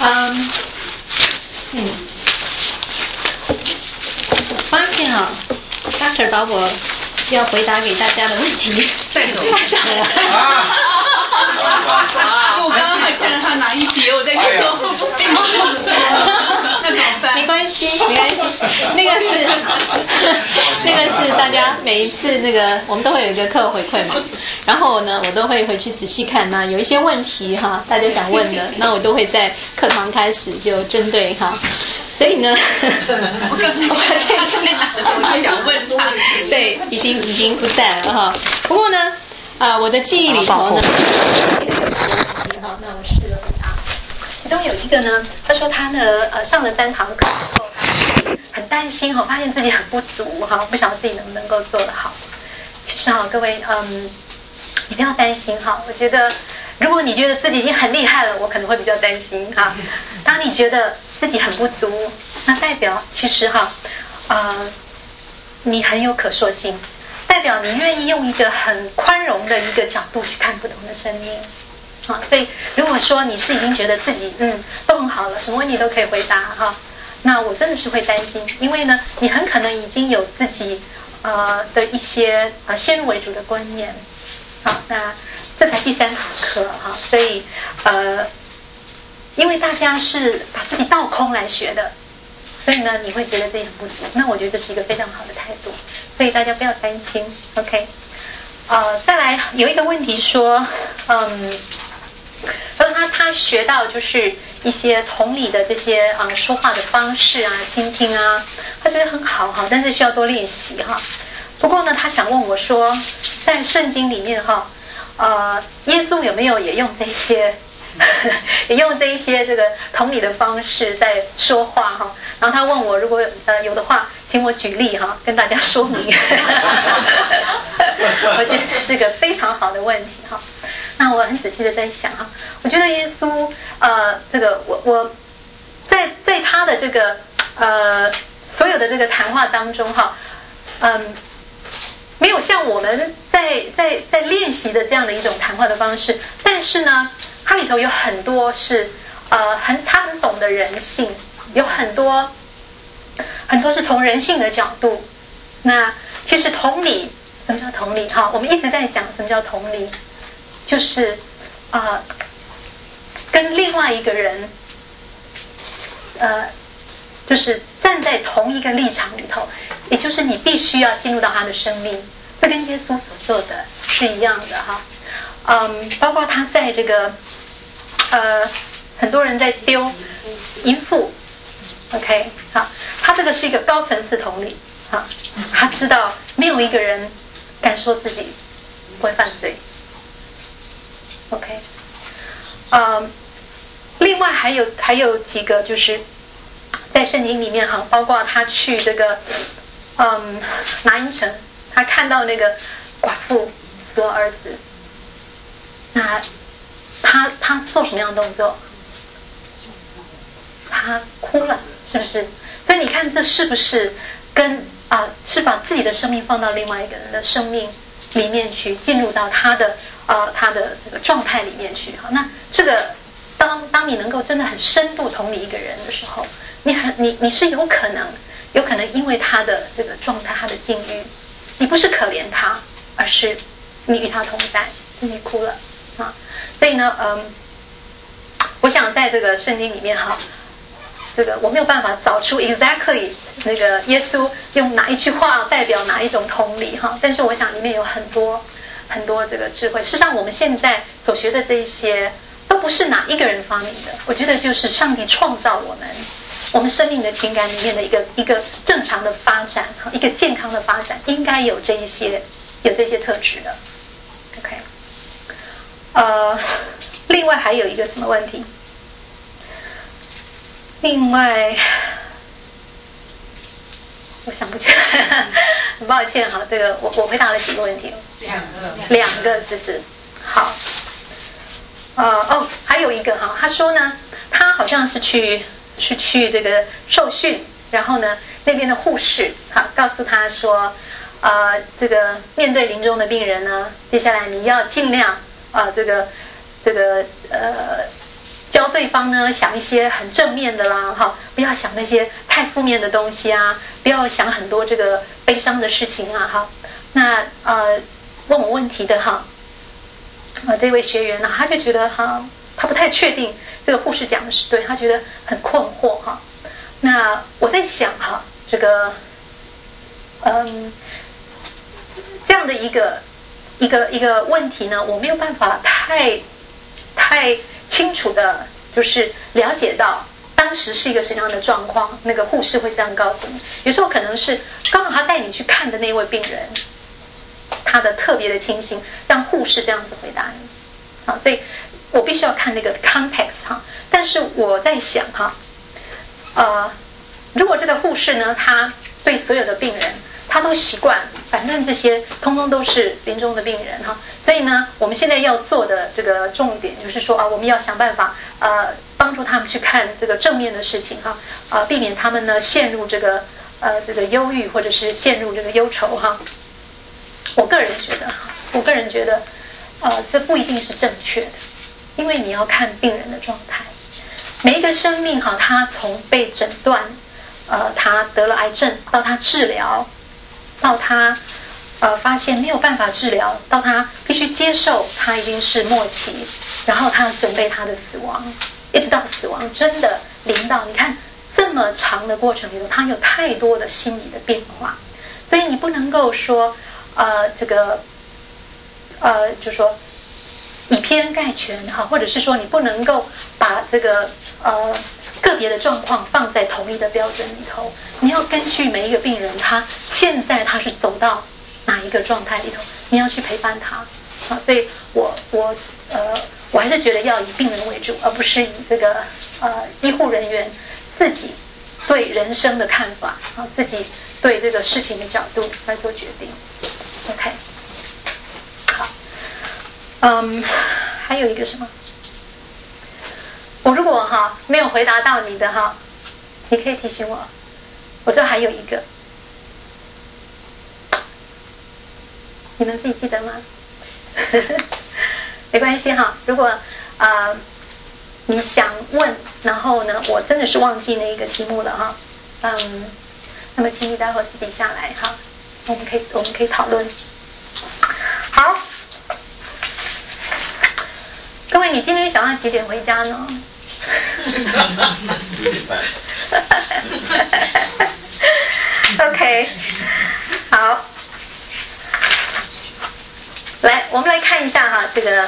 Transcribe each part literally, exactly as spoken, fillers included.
嗯，嗯，我发现啊 ，Doctor 把我要回答给大家的问题带走了。 啊！我刚刚还看着他拿一叠，我在想说会不会那怎么办？ 没关系，没关系，那个是那个是大家每一次那个我们都会有一个课后回馈嘛，然后呢我都会回去仔细看，那有一些问题哈，大家想问的，那我都会在课堂开始就针对哈。所以呢，我发现我就想问他， 对，已经已经不在了哈。不过呢，啊、呃，我的记忆里头呢，好，那我试着回答。其中有一个呢，他说他呢，呃，上了三堂课之后，他很担心哈，发现自己很不足哈，不晓得自己能不能够做得好。其实哈，各位，嗯，你不要担心哈，我觉得。如果你觉得自己已经很厉害了，我可能会比较担心哈。当你觉得自己很不足，那代表其实哈，呃，你很有可塑性，代表你愿意用一个很宽容的一个角度去看不同的生命。啊，所以如果说你是已经觉得自己嗯都很好了，什么问题都可以回答哈，那我真的是会担心，因为呢，你很可能已经有自己呃的一些呃先入为主的观念。好，那这才第三堂课哈，所以呃，因为大家是把自己倒空来学的，所以呢，你会觉得自己很不足。那我觉得这是一个非常好的态度，所以大家不要担心 ，OK？ 呃，再来有一个问题说，嗯，他说他他学到就是一些同理的这些啊、呃、说话的方式啊、倾听啊，他觉得很好哈，但是需要多练习哈。不过呢，他想问我说，在圣经里面哈，呃，耶稣有没有也用这些，也用这一些这个同理的方式在说话哈？然后他问我，如果呃有的话，请我举例哈，跟大家说明。我觉得这是个非常好的问题哈。那我很仔细的在想哈，我觉得耶稣呃，这个我我在在他的这个呃所有的这个谈话当中哈，嗯。没有像我们在在在练习的这样的一种谈话的方式，但是呢，它里头有很多是呃很他很懂得人性，有很多很多是从人性的角度。那其实同理，什么叫同理？哈，我们一直在讲什么叫同理，就是啊、呃、跟另外一个人呃就是站在同一个立场里头，也就是你必须要进入到他的生命，这跟耶稣所做的是一样的哈。嗯，包括他在这个呃很多人在丢淫妇 ，OK， 好，他这个是一个高层次同理，哈，他知道没有一个人敢说自己不会犯罪 ，OK， 嗯，另外还有还有几个就是在圣经里面哈，包括他去这个嗯拿因城，他看到那个寡妇死了儿子，那他他做什么样的动作？他哭了，是不是？所以你看这是不是跟啊、呃、是把自己的生命放到另外一个人的生命里面去，进入到他的呃他的这个状态里面去？好，那这个当当你能够真的很深度同理一个人的时候，你很你你是有可能有可能因为他的这个状态，他的境遇，你不是可怜他，而是你与他同在，你哭了啊。所以呢，嗯，我想在这个圣经里面哈，这个我没有办法找出 exactly 那个耶稣用哪一句话代表哪一种同理哈，但是我想里面有很多很多这个智慧。事实上，我们现在所学的这一些都不是哪一个人发明的，我觉得就是上帝创造我们。我们生命的情感里面的一个一个正常的发展，一个健康的发展，应该有这一些有这些特质的 ，OK。呃，另外还有一个什么问题？另外，我想不起来，很抱歉哈，这个我我回答了几个问题， 两个， 两个只是好。呃哦，还有一个哈，他说呢，他好像是去。是去这个受训，然后呢，那边的护士好告诉他说，呃，这个面对临终的病人呢，接下来你要尽量啊、呃，这个这个呃教对方呢想一些很正面的啦，哈，不要想那些太负面的东西啊，不要想很多这个悲伤的事情啊，哈。那呃问我问题的哈，呃这位学员呢，他就觉得哈，他不太确定这个护士讲的是对，他觉得很困惑哈。那我在想哈，这个嗯这样的一个一个一个问题呢，我没有办法太太清楚的，就是了解到当时是一个什么样的状况，那个护士会这样告诉你。有时候可能是刚好他带你去看的那位病人，他的特别的情形，让护士这样子回答你。好，所以我必须要看那个 context 哈。但是我在想哈，呃，如果这个护士呢，他对所有的病人，他都习惯，反正这些通通都是临终的病人哈，所以呢，我们现在要做的这个重点就是说啊，我们要想办法呃帮助他们去看这个正面的事情哈，啊，避免他们呢陷入这个呃这个忧郁或者是陷入这个忧愁哈。我个人觉得，我个人觉得，呃，这不一定是正确的，因为你要看病人的状态，每一个生命哈，他从被诊断，呃，他得了癌症到他治疗。到他呃发现没有办法治疗，到他必须接受他已经是末期，然后他准备他的死亡，一直到死亡真的临到，你看这么长的过程里头，他有太多的心理的变化，所以你不能够说呃这个呃就说以偏概全哈，或者是说你不能够把这个呃个别的状况放在同一的标准里头，你要根据每一个病人他现在他是走到哪一个状态里头，你要去陪伴他啊。所以我我呃我还是觉得要以病人为主，而不是以这个呃医护人员自己对人生的看法啊，自己对这个事情的角度来做决定。OK， 好，嗯，还有一个什么？我如果哈没有回答到你的哈，你可以提醒我。我这还有一个，你们自己记得吗？没关系哈，如果呃你想问，然后呢，我真的是忘记那一个题目了哈，嗯，那么请你待会儿自己下来哈，我们可以我们可以讨论。好，各位，你今天想要几点回家呢？ 五点半。 OK， 好，来，我们来看一下哈，这个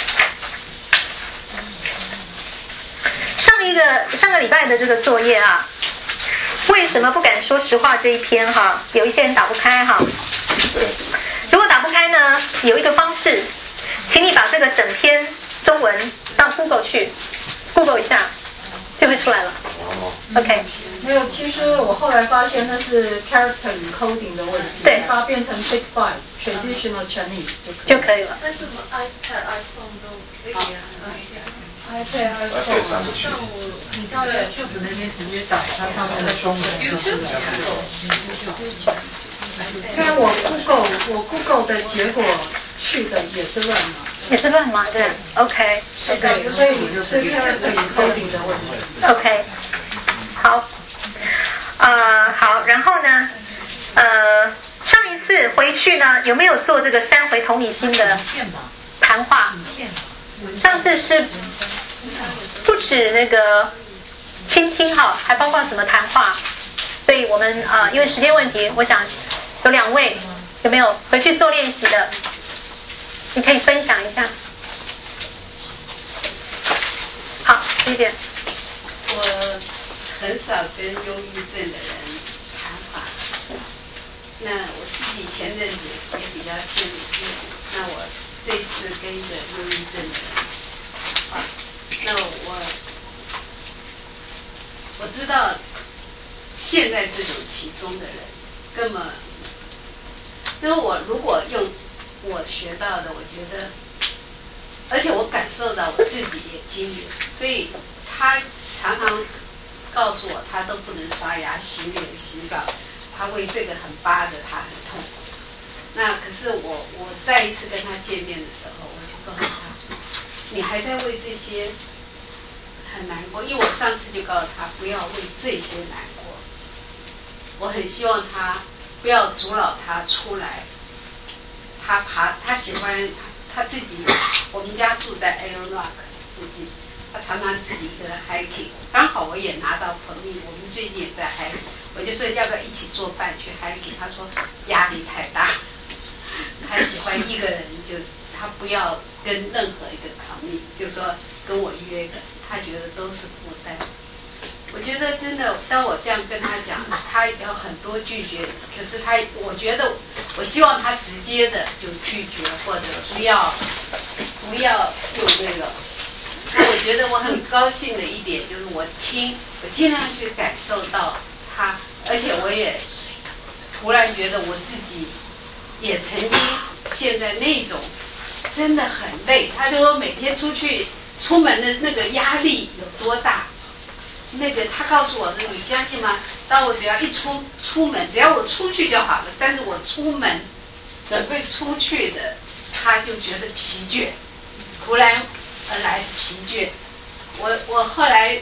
上一个上个礼拜的这个作业啊，为什么不敢说实话这一篇哈，有一些人打不开哈。如果打不开呢，有一个方式，请你把这个整篇中文到 Google 去 Google 一下，就会出来了。OK， 没有，其实我后来发现它是 character encoding 的问题， 对， 把它变成 Big Five traditional Chinese 就可以了。 但是 iPad、iPhone 都可以啊。 iPad、iPhone 像我，你到 YouTube 那边直接找它上面的中文 YouTube。 虽然我 Google 我 Google 的结果去的也是乱码。 也是乱码对 ，OK， 对，所以是 character encoding 的问题。 OK， 好，呃，好，然后呢，呃，上一次回去呢，有没有做这个三回同理心的谈话？上次是不止那个倾听哈，还包括什么谈话？所以我们啊、呃，因为时间问题，我想有两位有没有回去做练习的？你可以分享一下。好，谢谢。 我很少跟忧郁症的人谈话，那我自己前阵子也比较心理低谷，那我这次跟一个忧郁症的人谈话，那我我知道现在这种其中的人根本，因为我如果用我学到的，我觉得，而且我感受到我自己也经历，所以他常常告诉我，他都不能刷牙、洗脸、洗澡，他为这个很巴着，他很痛苦。那可是我，我再一次跟他见面的时候，我就告诉他，你还在为这些很难过，因为我上次就告诉他不要为这些难过，我很希望他不要阻挠他出来。他爬，他喜欢他自己，我们家住在 Iron Rock 附近，他常常自己一个人 hiking， 刚好我也拿到朋友，我们最近也在 hiking， 我就说要不要一起作伴去 hiking， 他说压力太大，他喜欢一个人，就他不要跟任何一个 commit， 就说跟我约，他觉得都是负担。我觉得真的，当我这样跟他讲，他有很多拒绝，可是他，我觉得，我希望他直接的就拒绝，或者不要，不要用那个。那我觉得我很高兴的一点就是，我听，我尽量去感受到他，而且我也突然觉得我自己也曾经现在那种真的很累。他就说每天出去出门的那个压力有多大。那个他告诉我的，你相信吗？当我只要一出出门，只要我出去就好了。但是我出门准备出去的，他就觉得疲倦，突然而来的疲倦。我我后来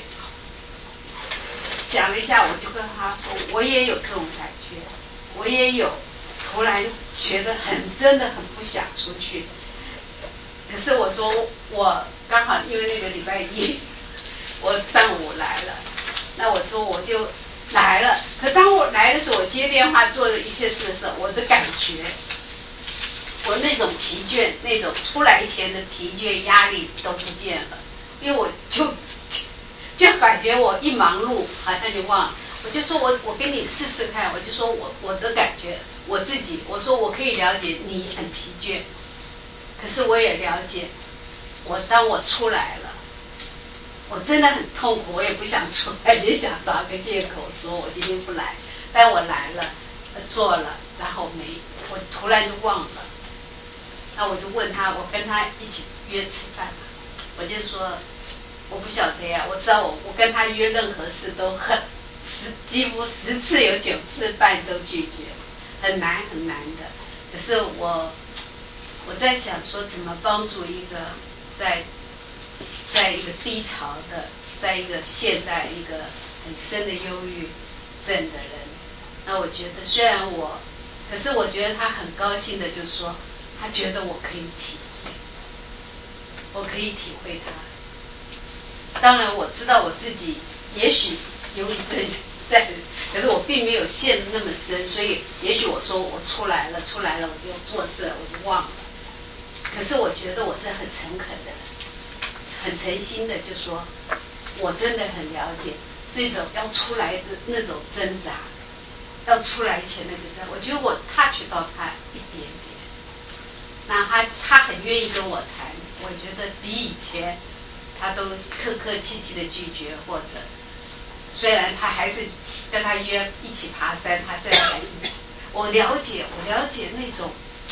想了一下，我就跟他说，我也有这种感觉，我也有突然觉得很真的很不想出去。可是我说我刚好因为那个礼拜一。我上午来了，那我说我就来了。可当我来的时候，我接电话做了一些事的时候，我的感觉，我那种疲倦，那种出来前的疲倦、压力都不见了，因为我就就感觉我一忙碌，好像就忘了。我就说我我跟你试试看，我就说我我的感觉，我自己，我说我可以了解你很疲倦，可是我也了解，我当我出来了。我真的很痛苦，我也不想出来，也想找个借口说我今天不来。但我来了，做了，然后没，我突然就忘了。那我就问他，我跟他一起约吃饭嘛，我就说我不晓得呀，我知道我我跟他约任何事都很十几乎十次有九次半都拒绝，很难很难的。可是我我在想说怎么帮助一个在。在一个低潮的，在一个陷在一个很深的忧郁症的人，那我觉得虽然我，可是我觉得他很高兴的，就是说他觉得我可以体会，我可以体会他。当然我知道我自己也许忧郁症在，可是我并没有陷得那么深，所以也许我说我出来了，出来了我就做事了，我就忘了。可是我觉得我是很诚恳的人。很诚心的就说，我真的很了解那种要出来的那种挣扎，要出来前那个挣扎，我觉得我 touch 到他一点点，那他他很愿意跟我谈，我觉得比以前他都客客气气的拒绝，或者虽然他还是跟他约一起爬山，他虽然还是我了解我了解那种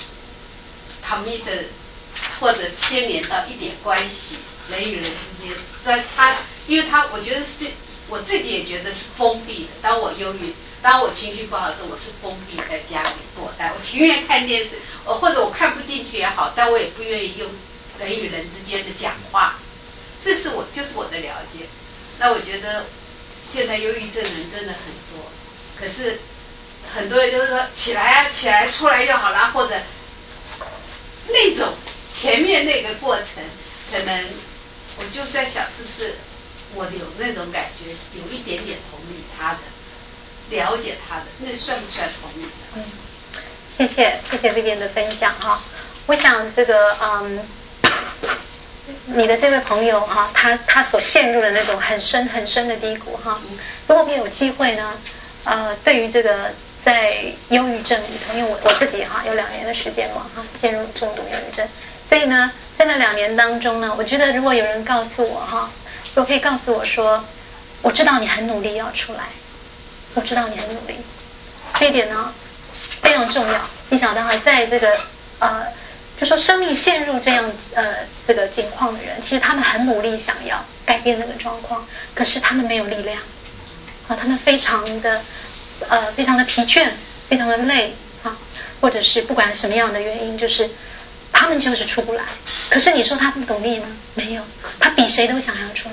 commit的或者牵连到一点关系。人与人之间，在他，因为他，我觉得是我自己也觉得是封闭的。当我忧郁，当我情绪不好的时候，我是封闭在家里躲呆。我情愿看电视，我或者我看不进去也好，但我也不愿意用人与人之间的讲话。这是我就是我的了解。那我觉得现在忧郁症人真的很多，可是很多人就是说起来啊，起来出来就好了，或者那种前面那个过程，可能。我就在想，是不是我有那种感觉，有一点点同理他的，了解他的，那算不算同理的？ 嗯，谢谢谢谢这边的分享哈。我想这个嗯，你的这位朋友哈，他他所陷入的那种很深很深的低谷哈，如果我们有机会呢，呃，对于这个在忧郁症里头，因为我我自己哈有两年的时间嘛哈，陷入重度忧郁症。所以呢，在那两年当中呢，我觉得如果有人告诉我哈，如果可以告诉我说，我知道你很努力要出来，我知道你很努力，这一点呢非常重要。你想到在这个呃，就说生命陷入这样呃这个境况的人，其实他们很努力想要改变那个状况，可是他们没有力量啊，他们非常的呃非常的疲倦，非常的累啊，或者是不管什么样的原因，就是他们就是出不来。可是你说他不努力吗？没有，他比谁都想要出来，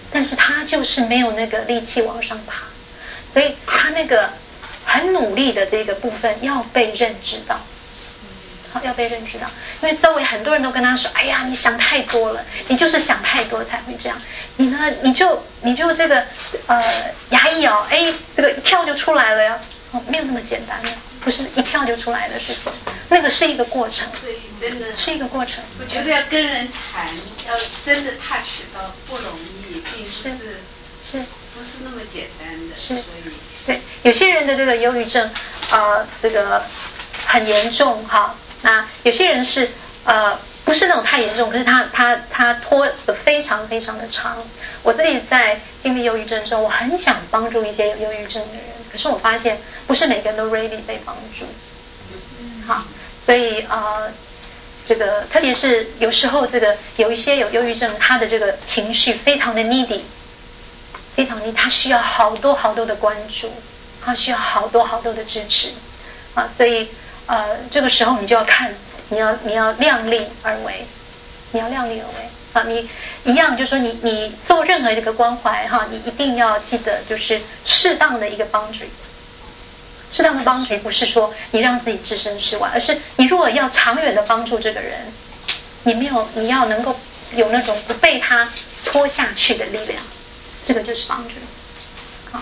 但是他就是没有那个力气往上爬，所以他那个很努力的这个部分要被认知到，好，要被认知到，因为周围很多人都跟他说，哎呀，你想太多了，你就是想太多才会这样，你呢，你就你就这个呃牙一咬，哎，这个一跳就出来了呀，哦，没有那么简单的，不是一跳就出来的事情，那个是一个过程， 对，真的是一个过程。 我觉得要跟人谈，要真的 touch 到不容易，并不是是不是那么简单的， 是， 所以对，有些人的这个忧郁症，呃，这个很严重哈。那有些人是呃不是那种太严重，可是他他他拖得非常非常的长。我自己在经历忧郁症的时候，我很想帮助一些有忧郁症的人，可是我发现不是每个人都 ready 被帮助。好，所以呃这个特别是有时候这个有一些有忧郁症，他的这个情绪非常的 needy， 非常 needy， 他需要好多好多的关注，他需要好多好多的支持啊，所以呃这个时候你就要看，你要你要量力而为，你要量力而为啊，你一样就是说你你做任何一个关怀哈，你一定要记得就是适当的一个帮助。适当的帮助不是说你让自己置身事外，而是你如果要长远的帮助这个人，你没有你要能够有那种不被他拖下去的力量，这个就是帮助。好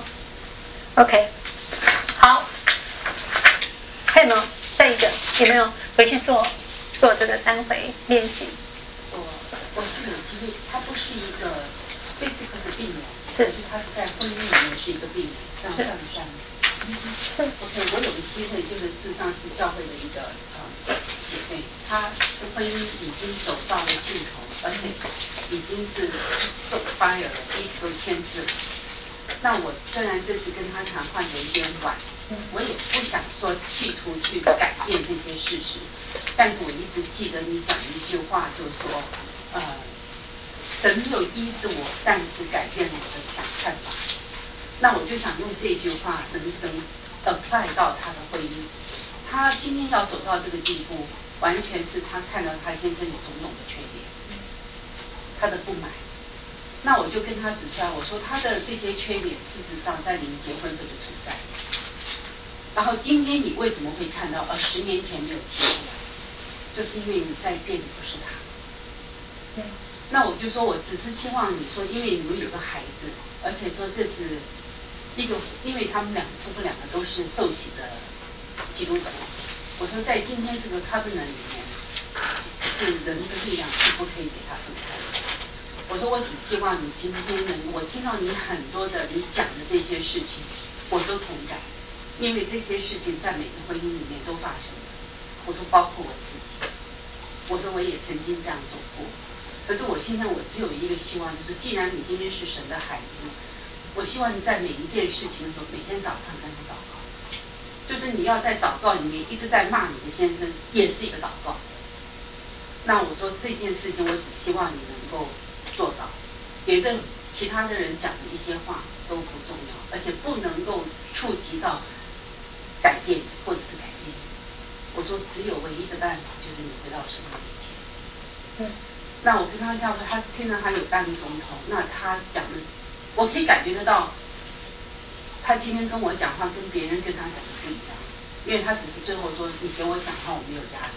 ，OK， 好，还有没有？再一个有没有回去做做这个三回练习？ 我我是有机会，他不是一个 physical 的病人， 是， 可是他在婚姻里面是一个病人，这样算不算？ 是 OK， 我有个机会，就是事实上是教会的一个呃姐妹，她的婚姻已经走到了尽头，而且已经是受 fire 了，彼此都签字了。那我虽然这次跟她谈话有一点晚，我也不想说企图去改变这些事实，但是我一直记得你讲一句话，就是说，呃，神没有医治我，但是改变了我的想看法。那我就想用这句话能能 apply 到他的婚姻。他今天要走到这个地步，完全是他看到他先生有种种的缺点，他的不满。那我就跟他指出来，我说他的这些缺点，事实上在你们结婚时就存在。然后今天你为什么会看到，而十年前没有提出来，就是因为你在变的不是他。那我就说，我只是希望你说，因为你们有个孩子，而且说这是一个，因为他们两夫妇两个都是受洗的基督徒。我说在今天这个 covenant 里面，是人的力量是不可以给他分开的。我说我只希望你今天能，我听到你很多的你讲的这些事情，我都同感，因为这些事情在每个婚姻里面都发生了。我说包括我自己，我说我也曾经这样走过。可是我现在我只有一个希望，就是既然你今天是神的孩子，我希望你在每一件事情的时候，每天早上跟他祷告，就是你要在祷告里面一直在骂你的先生，也是一个祷告。那我说这件事情，我只希望你能够做到，别的其他的人讲的一些话都不重要，而且不能够触及到改变或者是改变。我说只有唯一的办法，就是你回到神的面前。 嗯。 那我跟他讲，他听到他有当总统，那他讲的，我可以感觉得到，他今天跟我讲话跟别人跟他讲的不一样，因为他只是最后说，你给我讲话我没有压力。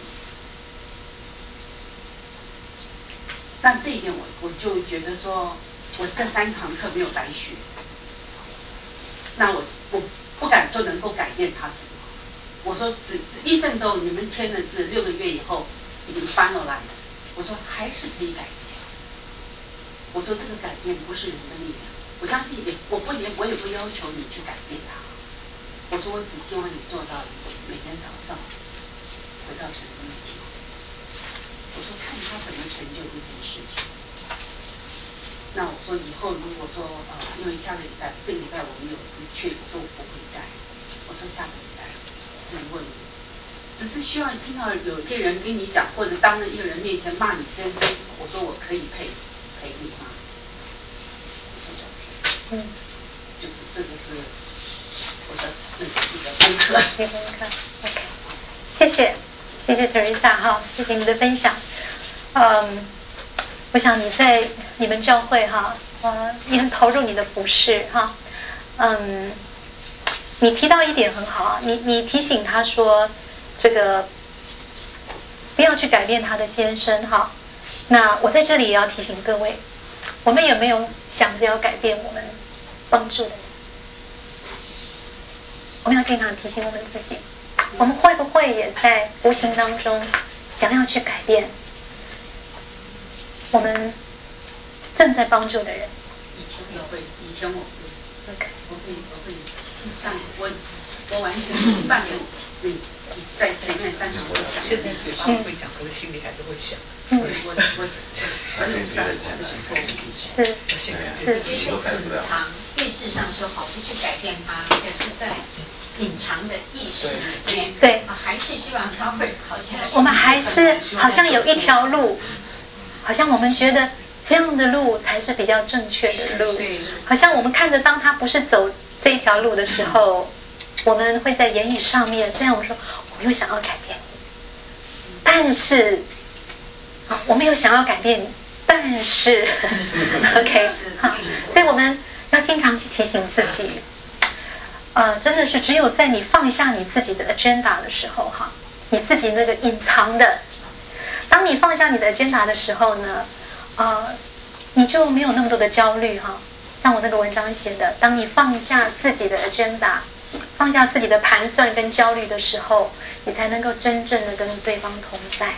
但这一点我我就觉得说，我这三堂课没有白学。那我我不敢说能够改变他什么。我说只一份都你们签了字，六个月以后已经 finalize。我说还是可以改变。我说这个改变不是人的力量，我相信也我不也我也不要求你去改变它。我说我只希望你做到每天早上回到神的面前。我说看他怎么成就这件事情。那我说以后如果说呃，因为下个礼拜这个礼拜我们有去，我说我不会在。我说下个礼拜能问你。只是希望听到有一个人跟你讲，或者当着一个人面前骂你先生，我说我可以陪陪你吗？嗯，就是这个是我的那个一个功课。 一个功课 ，OK， 谢谢，谢谢 Teresa 哈，谢谢你的分享。嗯，我想你在你们教会哈， 呃，你很投入你的服事哈，嗯，你提到一点很好啊，你你提醒他说这个不要去改变他的先生哈。那我在这里也要提醒各位，我们有没有想着要改变我们帮助的人？我们要经常提醒我们自己，我们会不会也在无形当中想要去改变我们正在帮助的人？ 以前我会，以前我会， OK， 我会，我会上我我完全扮演你在前面三场我想， 现在嘴巴会讲，可是心里还是会想。 嗯， 我我我很努力在是是是隐藏意识上说好不去改变它，可是在隐藏的意识里面， 对， 还是希望它会好像我们还是好像有一条路，好像我们觉得这样的路才是比较正确的路，好像我们看着当他不是走这一条路的时候，我们会在言语上面，虽然我们说我又想要改变你，但是好，我们又想要改变你，但是OK， 好，所以我们要经常去提醒自己，呃，真的是只有在你放下你自己的 agenda 的时候，哈，你自己那个隐藏的，当你放下你的 agenda 的时候呢，呃，你就没有那么多的焦虑哈。像我那个文章写的，当你放下自己的 agenda， 放下自己的盘算跟焦虑的时候，你才能够真正的跟对方同在。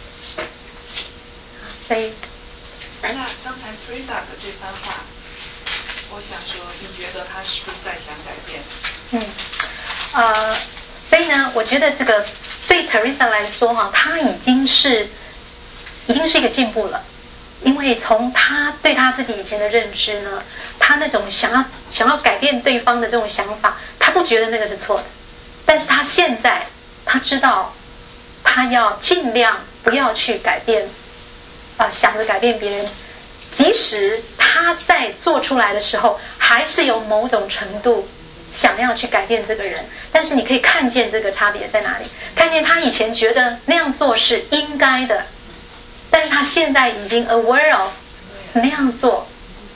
所以， 那刚才 Teresa 的这番话，我想说，你觉得他是不是在想改变？ 嗯，呃，所以呢，我觉得这个对 Teresa 来说哈，他已经是已经是一个进步了，因为从他对他自己以前的认知呢，他那种想要想要改变对方的这种想法，他不觉得那个是错的，但是他现在他知道，他要尽量不要去改变。啊，想着改变别人，即使他在做出来的时候，还是有某种程度想要去改变这个人，但是你可以看见这个差别在哪里，看见他以前觉得那样做是应该的，但是他现在已经 aware of 那样做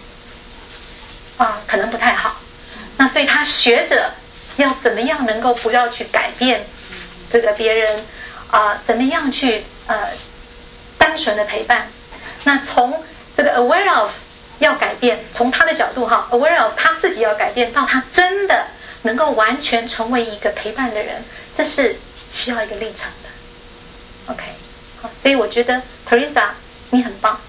啊可能不太好，那所以他学着要怎么样能够不要去改变这个别人啊，怎么样去呃单纯的陪伴。那从这个 aware of 要改变，从他的角度哈 aware of 他自己要改变，到他真的能够完全成为一个陪伴的人，这是需要一个历程的。 OK， 好，所以我觉得 Teresa 你很棒。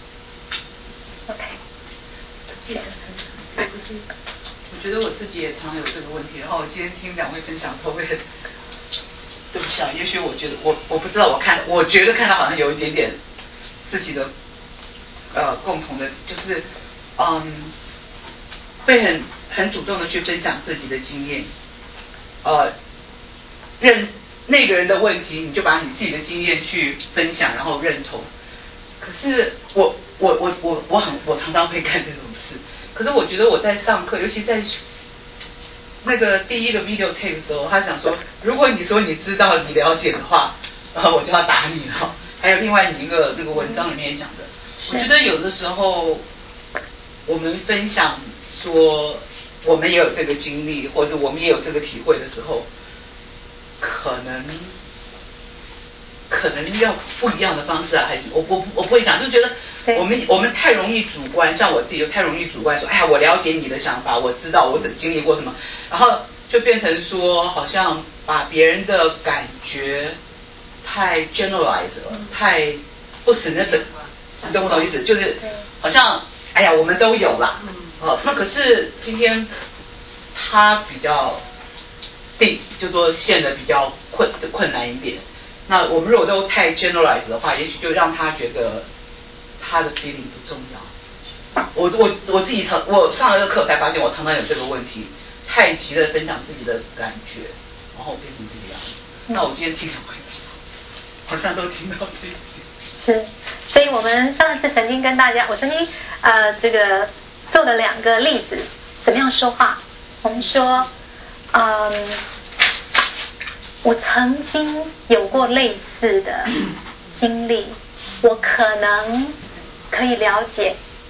OK， 谢谢。 我觉得我自己也常有这个问题，然后我今天听两位分享之后，我也对不起啊，也许我觉得我我不知道，我看我觉得看到好像有一点点自己的呃共同的，就是嗯会很很主动的去分享自己的经验，呃认那个人的问题，你就把你自己的经验去分享，然后认同。可是我我我我我很我常常会干这种事，可是我觉得我在上课，尤其在那个第一个 video tape 的时候，他想说，如果你说你知道你了解的话，然后我就要打你了。还有另外你一个那个文章里面也讲的，我觉得有的时候我们分享说我们也有这个经历，或者我们也有这个体会的时候，可能可能要不一样的方式啊，还是我我我不会讲，就觉得我们我们太容易主观，像我自己就太容易主观说，哎呀，我了解你的想法，我知道我经历过什么，然后就变成说好像把别人的感觉太 generalize 了，太不是那个，你懂我懂意思？就是好像哎呀，我们都有啦，哦，那可是今天他比较定，就说陷得比较困困难一点。那我们如果都太 generalize 的话，也许就让他觉得他的 feeling 不重要。我我我自己常我上了这个课才发现，我常常有这个问题，太急的分享自己的感觉，然后变成这个样子。那我今天听两位好像都听到这一点。 是，所以我们上一次曾经跟大家，我曾经呃这个做了两个例子，怎么样说话。我们说，嗯，我曾经有过类似的经历，我可能可以了解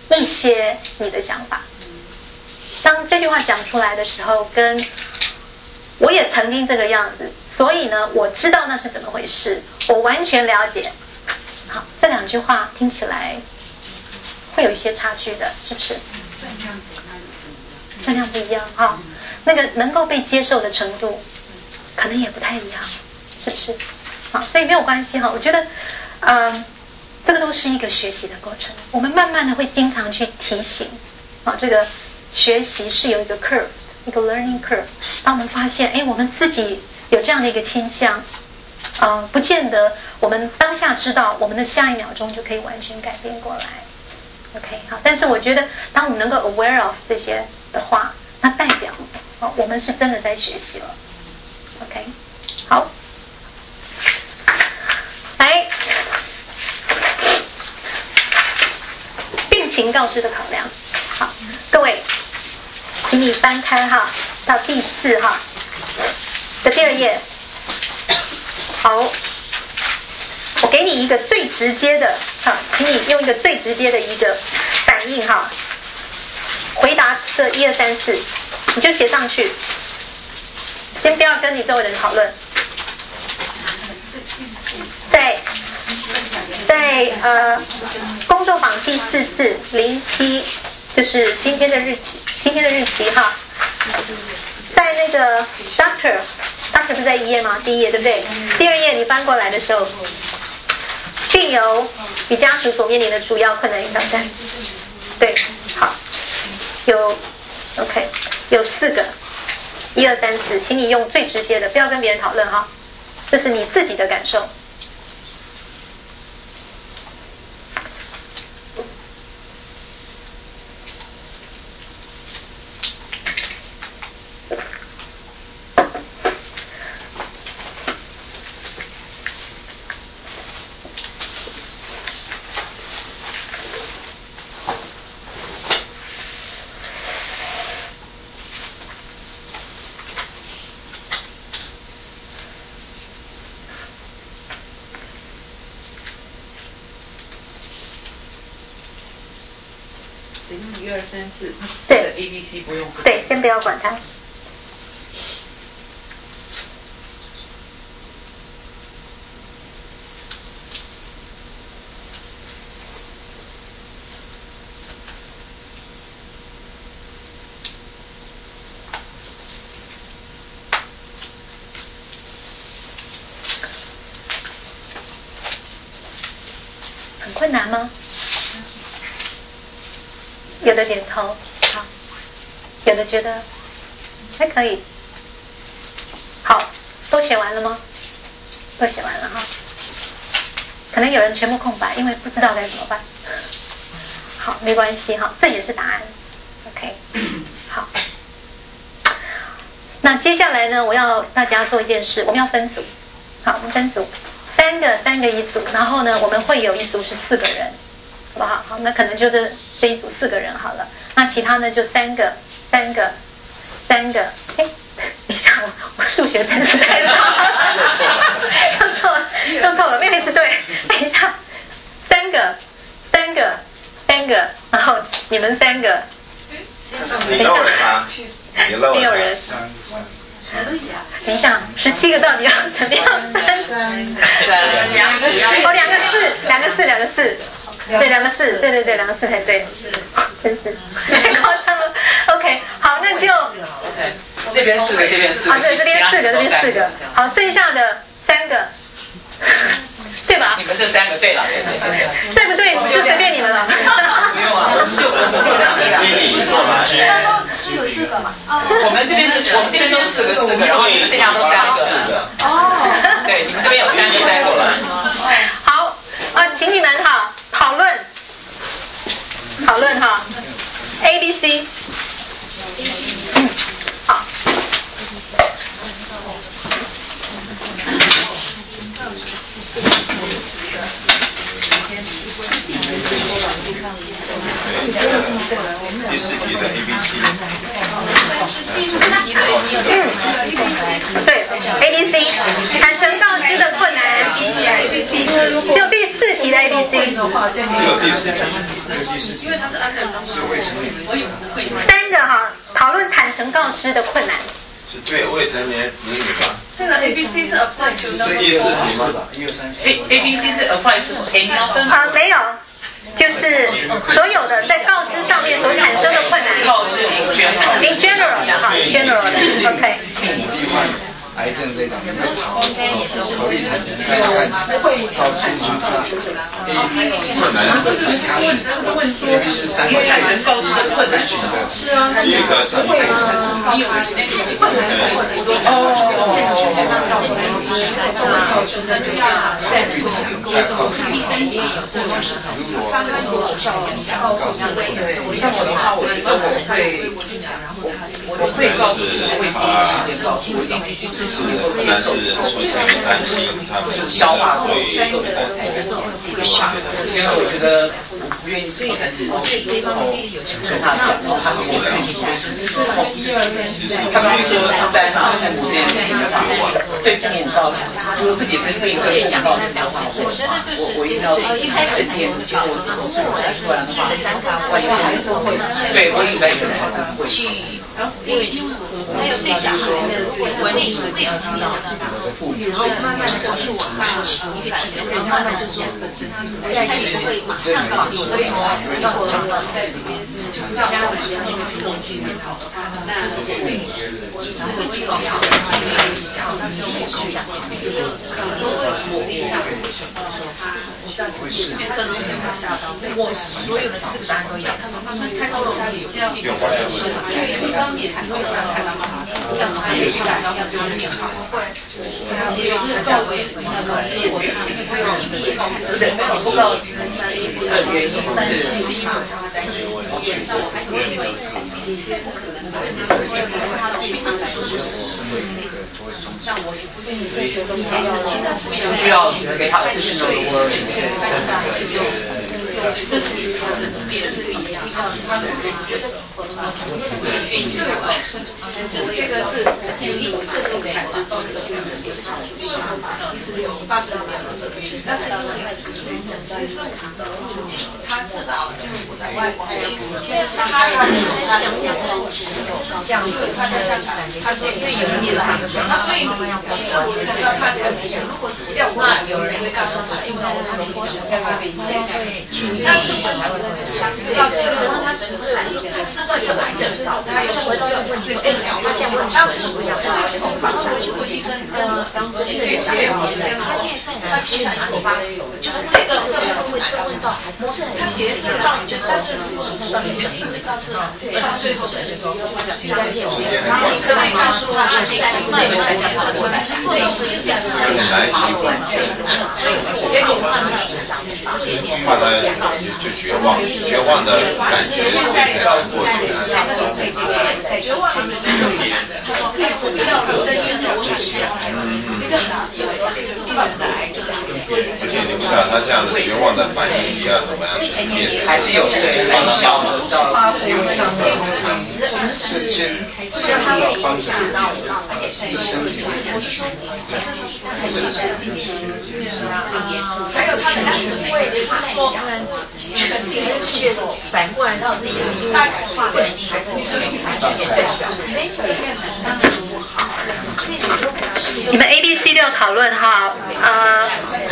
一些你的想法。当这句话讲出来的时候，跟我也曾经这个样子，所以呢，我知道那是怎么回事，我完全了解。好，这两句话听起来会有一些差距的，是不是？分量不一样哈，那个能够被接受的程度可能也不太一样，是不是？好，所以没有关系哈。我觉得，嗯，这个都是一个学习的过程。我们慢慢的会经常去提醒，啊，这个学习是有一个 curve， 一个 learning curve。当我们发现，哎，我们自己有这样的一个倾向，呃，不见得我们当下知道，我们的下一秒钟就可以完全改变过来。OK， 好，但是我觉得，当我们能够 aware of 这些的话，那代表哦，我们是真的在学习了。OK， 好，来，病情告知的考量。好，各位，请你翻开哈，到第四哈的第二页。好，我给你一个最直接的，哈，请你用一个最直接的一个反应哈，回答这一二三四，你就写上去，先不要跟你周围人讨论。在在呃工作坊第四次零七，就是今天的日期，今天的日期哈，在那个 doctor doctor 不是在一页吗？第一页对不对？第二页你翻过来的时候，病友与家属所面临的主要困难与挑战。对，好，有 OK， 有四个，一二三四，请你用最直接的，不要跟别人讨论哈，这是你自己的感受。 一二三四， 对 A B C 不用。 对，先不要管它。很困难吗？有的点头，好，有的觉得还可以。好，都写完了吗？都写完了哈。可能有人全部空白，因为不知道该怎么办。好，没关系哈，这也是答案。OK， 好。那接下来呢，我要大家做一件事，我们要分组。好，我们分组，三个三个一组，然后呢，我们会有一组是四个人。好不好？好，那可能就这这一组四个人好了。那其他呢就三个、三个、三个。哎，等一下，我我数学真是太差了，又错了，又错了，没有一直对。等一下，三个、三个、三个，然后你们三个。 你漏人啊！你漏人。 没有人。等一下，十七个到底要怎么样分？ 两个哦，两个四，两个四，两个四。对，两个四，对对对，两个四才对，真是太夸张了。OK， 好，那就 OK， 那边四个，这边四个， 啊，对，这边四个，这边四个，好，剩下的三个，对吧？ 你们这三个对了， 对不对？就随便你们了。 不用啊，我们就他说只有四个嘛。 我们这边是，我们这边都四个四个，然后你们剩下都三个。哦。对，你们这边有三个三个。 好啊，请你们哈。讨论，讨论哈 ，A B C， 嗯，好。 第四题的 A B C。 嗯，对 ，A B C， 坦诚告知的困难。只有第四题的 A B C。 只有第四题。 因为它是安全方式，我有时会。 三个哈，讨论坦诚告知的困难。 是对未成年子女吧？ 这个 A B C 是 apply to 所以第四题吗？一二三四。 A A B C 是 apply to any of them？ 啊，没有，就是所有的在告知上面所产生的困难。 告知 in general。 in general 的哈 ，in general 的 ，OK。 癌症这种有没有考考虑他只看看告知去困难是三个产生告知的困难是什么？ 是啊，第一个是一个。 你有困难接受里面有时候讲的很多，三个有效跟你讲告诉对，像我的话，我觉得我会，我会告诉会第一时间告诉，我一定必须自己能够接受，消化过接受的过程，因为我觉得我不愿意，所以我对这方面是有强迫他讲，他自己自己下去，他刚说三十五年前的话，对今年告诉，如果自己生病可以讲到讲话，我我我一定要一开始天结果自己说出来的话，万一还是会，对我应该觉得还是会去。因为还有对小孩的管理能力知道，然后慢慢的告诉我大一个体验，然后慢慢就说再去会马上告诉我说要讲到在里面，让家长上一个主动去检讨的话，那然后会告诉他，然后那时候我去讲，这个可能都会我这样子说他，我这样子可能没有吓到，我所有的四个答案都有，他们参考了家里有这样有关的事，因为当年你会这样看到吗？让他也是感到就有点好，会，然后也有是告慰，然后结果他会有一笔告慰，对，没有不告的原因是第一个他担心，那我还以为会是不可能的，他的平常来说就是像我也不愿意对学生不需要给他 additional word， 这是你他是别人不一样，其他的可以接受，愿意对吧？就是这个是建议，这个没有到这个标准点上去，七十六、八十六，但是因为其实他知道，就是我在外国，其实他讲讲讲他的他说因为有人也来，那所以其实我知道他这个事情，如果是调过来，有人会告诉他，因为我是龙国学在外面讲，但是为什么要这个？他十岁，他知道有来的，他有回到问你说，哎，他现在问当时不要，然后我去问医生，跟当时学学他现在在哪？去哪里？就是这个这个会问到，不是他解释到，就是到这时候到你自己知道是二十岁后的就说你在骗我，然后你可以告诉他是在那个才讲他的过来，或者是这样子，所以结果慢慢怕他就绝望，绝望的感觉被他过去了。 绝望的时候，他说可以不要我在接受我很这样，一个有时候是自然的癌症， 而且你不知道他这样的绝望的反应，你要怎么样去面对？ 还是有对很小的到八岁以上的是先先要方向以身体为中心， 还有他的因为说肯定有确实反过来是不是也是因为不能进行这种才出现代表？ 你们 A B C 六讨论哈，呃，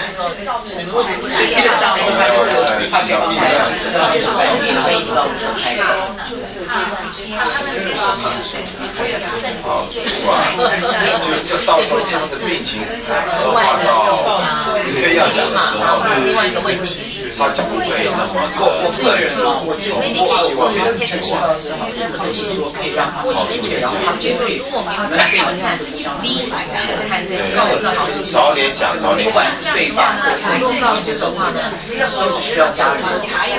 好，就就到时候他的病情恶化到非要讲的时候， 另外一个问题， 他就不会那么我我个人啊，我就我希望他绝望，其实我可以让他好出然后他就会如果没有改变，他是一种第一看这个告诉好处， 早点讲，早点不管是对话或是用到这种话呢，都是需要家人的啊。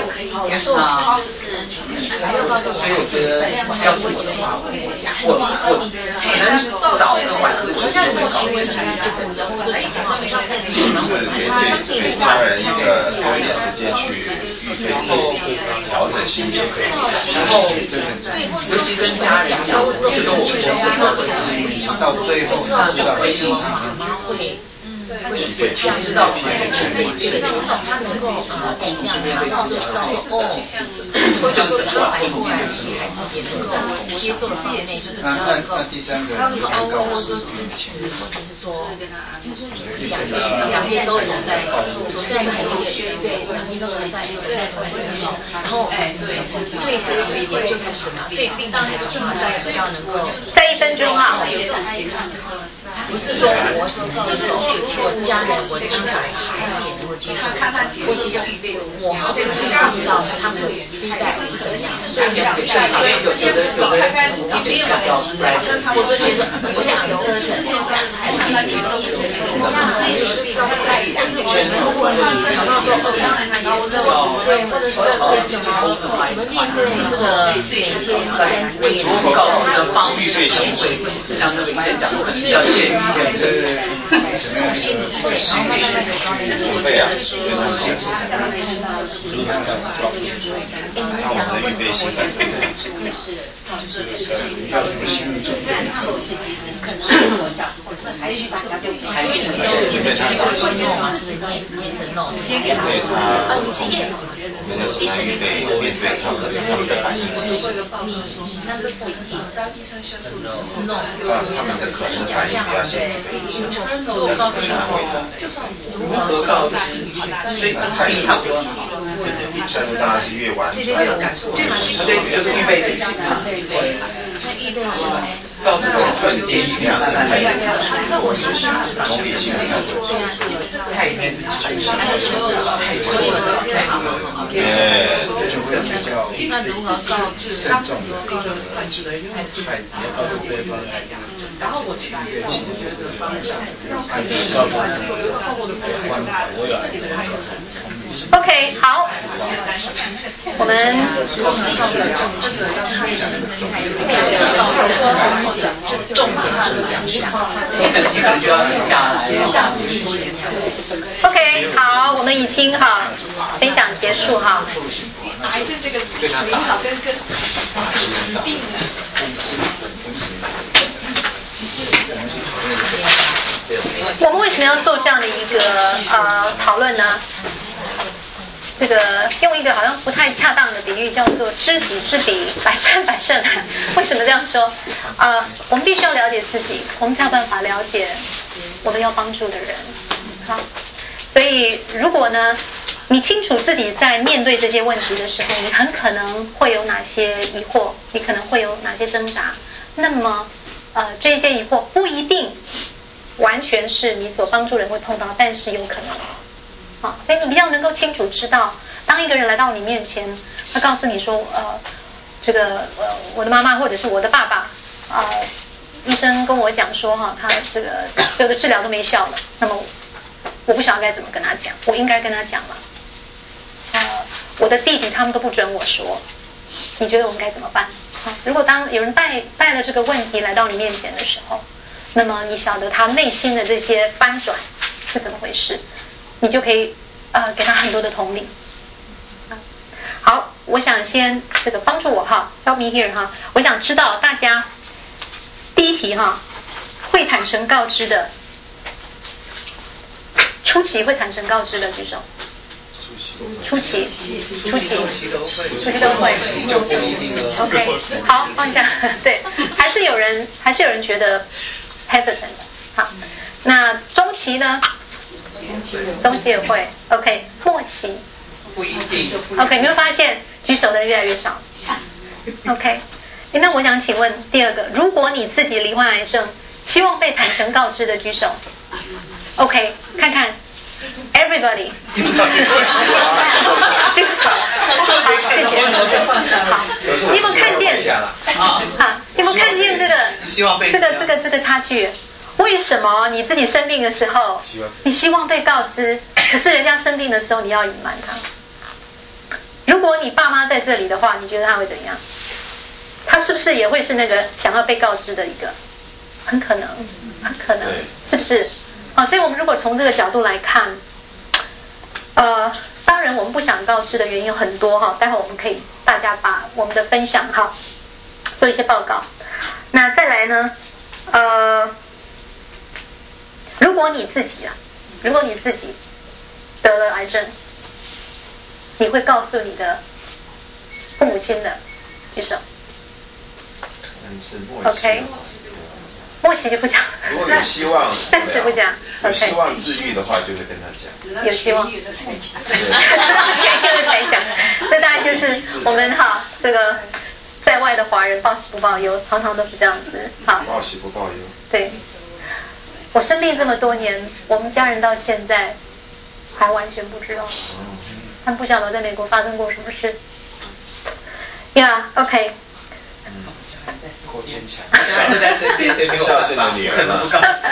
还有告诉我， 所以我觉得要是我的话，我我可能早的晚的，我好像如果行为出来就不一样，或者讲话没有看你，然后我给给给家人一个多一点时间去预然后调整心情， 然后尤其跟家人讲，就跟我们到最后知道为什么妈妈会。会知道别人去面对，至少他能够呃尽量让到就知道说哦，或者说他反应过来，就是孩子也能够接受的范围内，就是比较能够，他会安慰或者说支持，或者是说两边两边都走在走在同一个对，两边都走在走在同一个地方，然后哎对对自己也就是什么对病人来讲，大家比较能够在一分钟啊。 不是说我就是我家人，我的亲人，孩子也能够接受。或许我好可能不知道他们的第一代是怎么样，所以有有的有的有的我觉得比较来，我就觉得我想说，就是我们如果你想到说哦，对，或者说怎么怎么面对这个每天来为人告诉的方式，像那个以前讲过，要建议对对对， 从心里会，然后慢慢慢慢准备啊，所以他先出来。 哎，你讲的问题，我讲的就是要什么心理准备？ 还是大家就还是准备他啥心理？ 是念念成 no， 是 yes， 啊，你是 yes， 我们要怎么面对面对他们他们的反应？ 你你那个不是 no， 他们的可能反应不要先如果告诉你说， 如何告知？所以他比他多。 深入当然是越晚越有感受，对嘛？ 对，就是预备的心啊。 对，那预备心呢？ 告知我很建议这样子。 那我是是同理心的态度。 对啊，是它里面是基本上。 还有所有的所有的对好好好 OK。那如何告知？他如何告知问题？还是然后我去接受，我觉得方向。 OK， 好，我们重点是想， 基本就要停下来。 OK， 好，我们已经哈分享结束哈。 还是这个名好像跟一定的。 我们为什么要做这样的一个呃讨论呢？这个用一个好像不太恰当的比喻，叫做知己知彼，百战百胜。为什么这样说？呃，我们必须要了解自己，我们才有办法了解我们要帮助的人。好，所以如果呢，你清楚自己在面对这些问题的时候，你很可能会有哪些疑惑，你可能会有哪些挣扎。那么，呃，这些疑惑不一定完全是你所帮助人会碰到，但是有可能。好，所以你比较能够清楚知道，当一个人来到你面前，他告诉你说，呃，这个呃，我的妈妈或者是我的爸爸，呃，医生跟我讲说哈，他这个这个治疗都没效了，那么我不晓得该怎么跟他讲，我应该跟他讲吗？呃，我的弟弟他们都不准我说，你觉得我们该怎么办？好，如果当有人带带了这个问题来到你面前的时候，那么你晓得他内心的这些翻转是怎么回事？你就可以呃给他很多的同理。好，我想先这个帮助我哈 ，help me here 哈，我想知道大家第一题哈，会坦诚告知的，初期会坦诚告知的举手。初期，初期，初期都会。OK， 好，放一下。对，还是有人，还是有人觉得 hesitant 的。好，那中期呢？中期也会 ，OK， 末期不一定 ，OK， 你会发现举手的人越来越少 ，OK， 那我想请问第二个，如果你自己罹患癌症，希望被坦诚告知的举手 ，OK， 看看 ，everybody， 举手，好，谢谢，好，你有没有看见？好，你有没有看见这个这个这个这个差距？为什么你自己生病的时候，你希望被告知，可是人家生病的时候你要隐瞒他？如果你爸妈在这里的话，你觉得他会怎样？他是不是也会是那个想要被告知的一个？很可能，很可能，是不是？好，所以我们如果从这个角度来看，呃， 当然我们不想告知的原因有很多哈，待会我们可以大家把我们的分享哈做一些报告。那再来呢，呃，如果你自己啊，如果你自己得了癌症，你会告诉你的父母亲的，举手。 嗯，是默契。 OK。默契就不讲， 如果有希望， 暂时不讲。 有希望治愈的话，就会跟他讲。 有希望。 痊愈了才讲。 痊愈了才讲。这大概就是我们哈这个在外的华人报喜不报忧，常常都是这样子。好。 报喜不报忧。对。 我生病这么多年，我们家人到现在还完全不知道，他们不晓得在美国发生过什么事。呀、yeah, ，OK。 够坚强，孝顺的女儿嘛。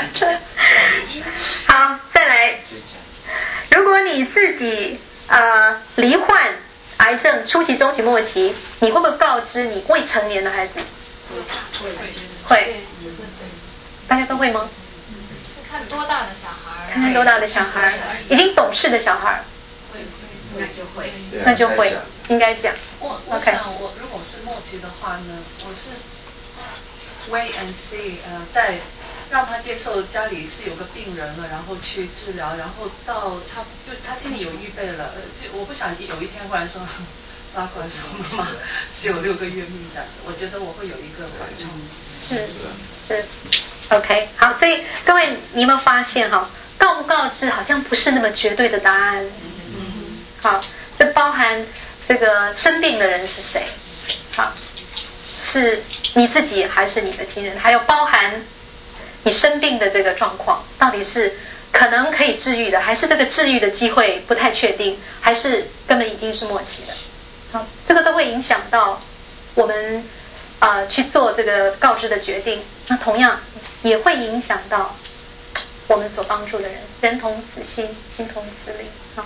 好，再来。如果你自己呃罹患癌症初期、中期、末期，你会不会告知你未成年的孩子？会。大家都会吗？ 看多大的小孩？ 看看多大的小孩，已经懂事的小孩。 那就会， 那就会，应该讲。 我我想我如果是末期的话呢，我是 wait and see， 呃，在让他接受家里是有个病人了，然后去治疗，然后到差就他心里有预备了，呃，就我不想有一天忽然说拉过来说妈妈只有六个月命这样子，我觉得我会有一个缓冲。 是是 ，OK， 好，所以各位你有没有发现哈，告不告知好像不是那么绝对的答案。好，这包含这个生病的人是谁？好，是你自己还是你的亲人？还有包含你生病的这个状况，到底是可能可以治愈的，还是这个治愈的机会不太确定，还是根本已经是末期的？好，这个都会影响到我们呃去做这个告知的决定。那同样也会影响到我们所帮助的人，人同此心，心同此理。好。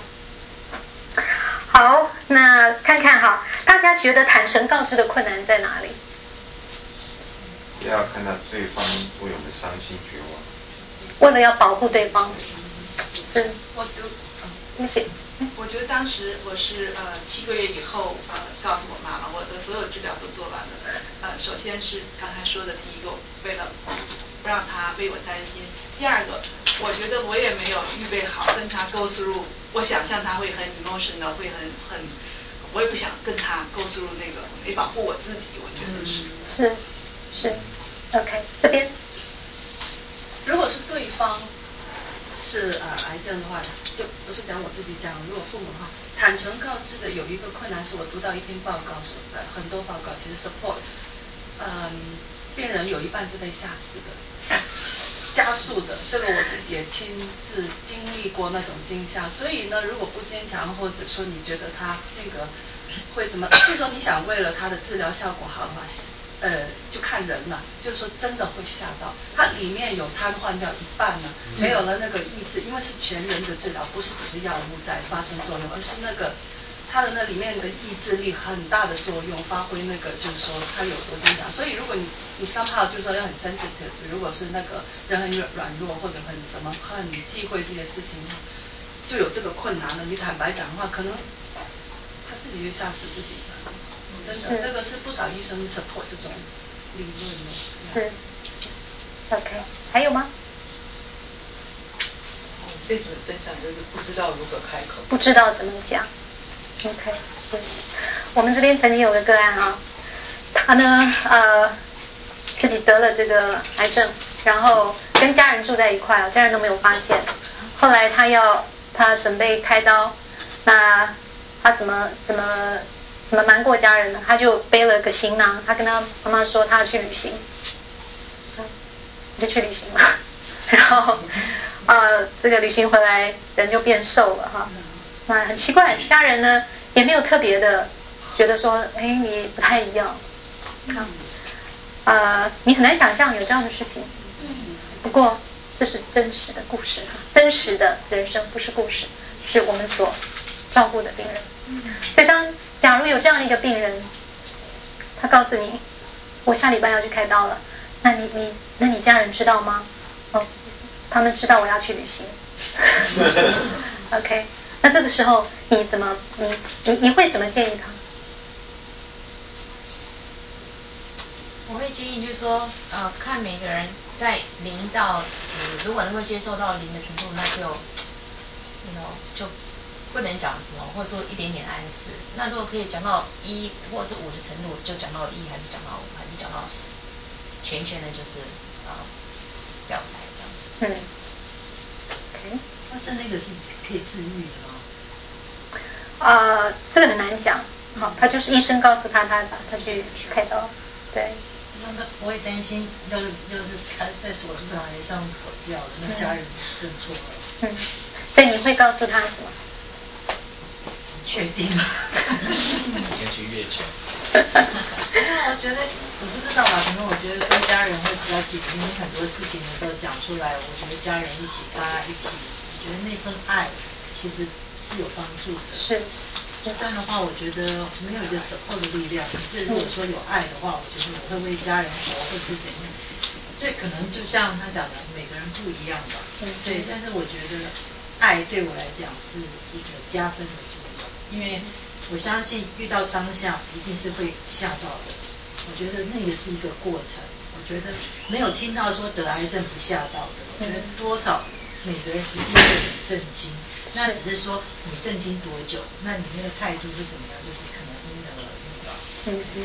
好，那看看哈，大家觉得坦诚告知的困难在哪里？ 不要看到对方为我们伤心绝望。 为了要保护对方，是。 我读， 谢谢。 我觉得当时我是呃七个月以后呃告诉我妈妈，我的所有治疗都做完了。呃，首先是刚才说的第一个，为了不让她为我担心；第二个，我觉得我也没有预备好跟她 go through。我想象他会很 emotional， 会很很，我也不想跟他 go through 那个，得保护我自己，我觉得是。 是是 ，OK， 这边。 如果是对方是呃癌症的话，就不是讲我自己讲，如果父母的话，坦诚告知的有一个困难是我读到一篇报告说的，很多报告其实 support， 嗯，病人有一半是被吓死的。加速的，这个我自己也亲自经历过那种惊吓，所以呢，如果不坚强，或者说你觉得他性格会什么，就是说你想为了他的治疗效果好的话，呃，就看人了，就是说真的会吓到，他里面有瘫痪掉一半呢，没有了那个意志，因为是全人的治疗，不是只是药物在发生作用，而是那个。他的那里面的意志力很大的作用，发挥那个就是说他有多坚强。所以如果你你 somehow 就是说要很 sensitive， 如果是那个人很软弱或者很什么很忌讳这些事情，就有这个困难了。你坦白讲的话，可能他自己就吓死自己了。真的，这个是不少医生 support 这种理论的。 是 ，OK， 还有吗？ 这组分享就是不知道如何开口， 不知道怎么讲。OK， 是我们这边曾经有个个案啊，他呢呃自己得了这个癌症，然后跟家人住在一块，家人都没有发现。后来他要他准备开刀，那他怎么怎么怎么瞒过家人呢？他就背了个行囊，他跟他妈妈说他要去旅行，嗯，就去旅行嘛。然后呃这个旅行回来人就变瘦了哈。那很奇怪，家人呢也没有特别的觉得说，哎，你不太一样，啊，呃，你很难想象有这样的事情。不过这是真实的故事，真实的人生，不是故事，是我们所照顾的病人。所以当假如有这样一个病人，他告诉你，我下礼拜要去开刀了，那你你那你家人知道吗？哦，他们知道我要去旅行。OK。 那这个时候你怎么你你你会怎么建议他？ 我会建议就是说，呃，看每个人在零到十，如果能够接受到零的程度，那就，you know, 就不能讲什么，或者说一点点暗示。那如果可以讲到一或者是五的程度，就讲到一，还是讲到五，还是讲到十，全全的就是呃表白这样子。 嗯。OK。 但是那个是可以治愈的吗？ 啊、呃，这个很难讲。好、哦，他就是医生告诉他，他他去开刀，对。 那他不会担心，要是要是他在手术台上走掉了，那家人更错了。 嗯，所以你会告诉他什么？ 确定吗？ 天去月球。 因为我觉得我不知道吧，可能我觉得跟家人会比较紧密，很多事情的时候讲出来，我觉得家人一起大家一起，我觉得那份爱其实是有帮助的。 是。 不然的话，我觉得没有一个守候的力量。可是如果说有爱的话，我觉得我会为家人活，或者是怎样。所以可能就像他讲的，每个人不一样吧。嗯，对。但是我觉得爱对我来讲是一个加分的作用，因为我相信遇到当下一定是会吓到的。我觉得那个是一个过程。我觉得没有听到说得癌症不吓到的，我觉得多少每个人一定会很震惊。那只是说你震惊多久，那你那个态度是怎么样，就是可能因人而异吧。嗯嗯。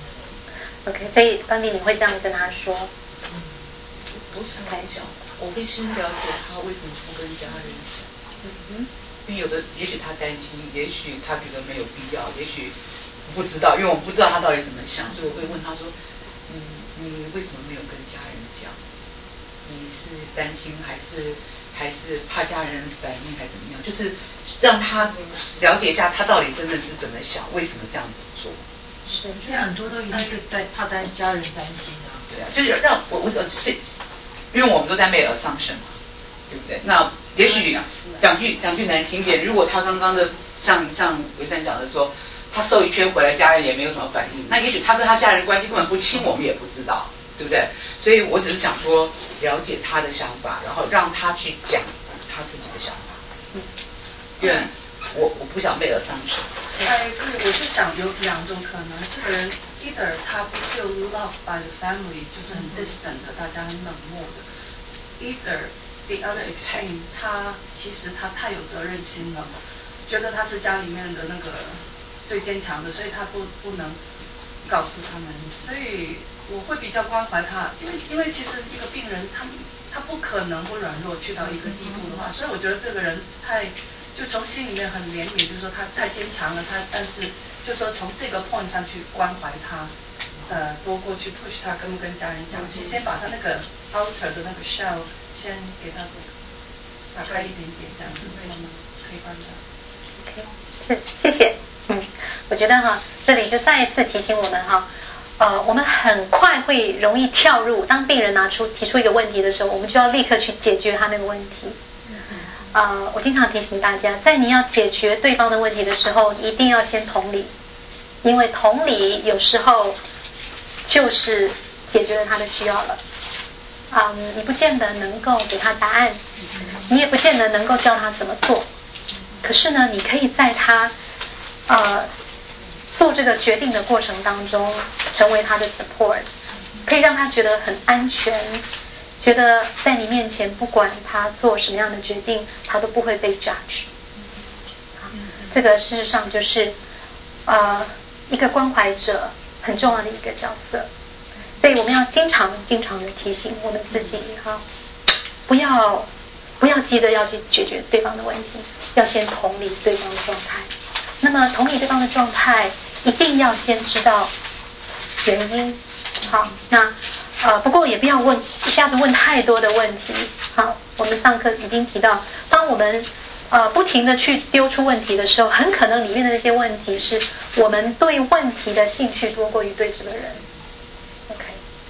OK， 所以当地你会这样跟他说。 嗯，我想来讲，我会先了解他为什么不跟家人讲。嗯哼。因为有的，也许他担心，也许他觉得没有必要，也许不知道，因为我不知道他到底怎么想，所以我会问他说，嗯，你为什么没有跟家人讲？你是担心还是？还是怕家人反应还怎么样，就是让他了解一下他到底真的是怎么想，为什么这样子做。 是，所以很多都一定是在怕担家人担心啊。 对啊，就是让我我是，因为我们都在make assumption嘛，对不对？那也许讲句讲句难听点，如果他刚刚的像像维山讲的说，他瘦一圈回来，家人也没有什么反应，那也许他跟他家人关系根本不亲，我们也不知道。对不对？所以我只是想说了解他的想法，然后让他去讲他自己的想法。嗯，因为我我不想为了上去。 哎，对，我就想有两种可能，这个人 either 他不 feel loved by the family， 就是很 distant 的，大家很冷漠的 ；either the other extreme， 他其实他太有责任心了，觉得他是家里面的那个最坚强的，所以他不不能告诉他们，所以。我会比较关怀他，因为因为其实一个病人他他不可能不软弱去到一个地步的话，所以我觉得这个人太就从心里面很怜悯，就是说他太坚强了，他但是就说从这个 point 上去关怀他，呃多过去 push 他跟不跟家人讲，先先把他那个 outer 的那个 shell 先给他打开一点点，这样子会可以帮他。 OK， 是谢谢，嗯，我觉得哈，这里就再一次提醒我们哈。呃，我们很快会容易跳入，当病人拿出提出一个问题的时候，我们就要立刻去解决他那个问题。呃，我经常提醒大家，在你要解决对方的问题的时候，一定要先同理，因为同理有时候就是解决了他的需要了。嗯，你不见得能够给他答案，你也不见得能够教他怎么做，可是呢，你可以在他呃。做这个决定的过程当中，成为他的 support， 可以让他觉得很安全，觉得在你面前不管他做什么样的决定，他都不会被 judge。这个事实上就是呃一个关怀者很重要的一个角色，所以我们要经常经常的提醒我们自己哈，不要不要急着要去解决对方的问题，要先同理对方的状态。那么同理对方的状态，一定要先知道原因。好，那呃不过也不要问一下子问太多的问题。好，我们上课已经提到，当我们呃不停的去丢出问题的时候，很可能里面的那些问题是我们对问题的兴趣多过于对这个人。OK。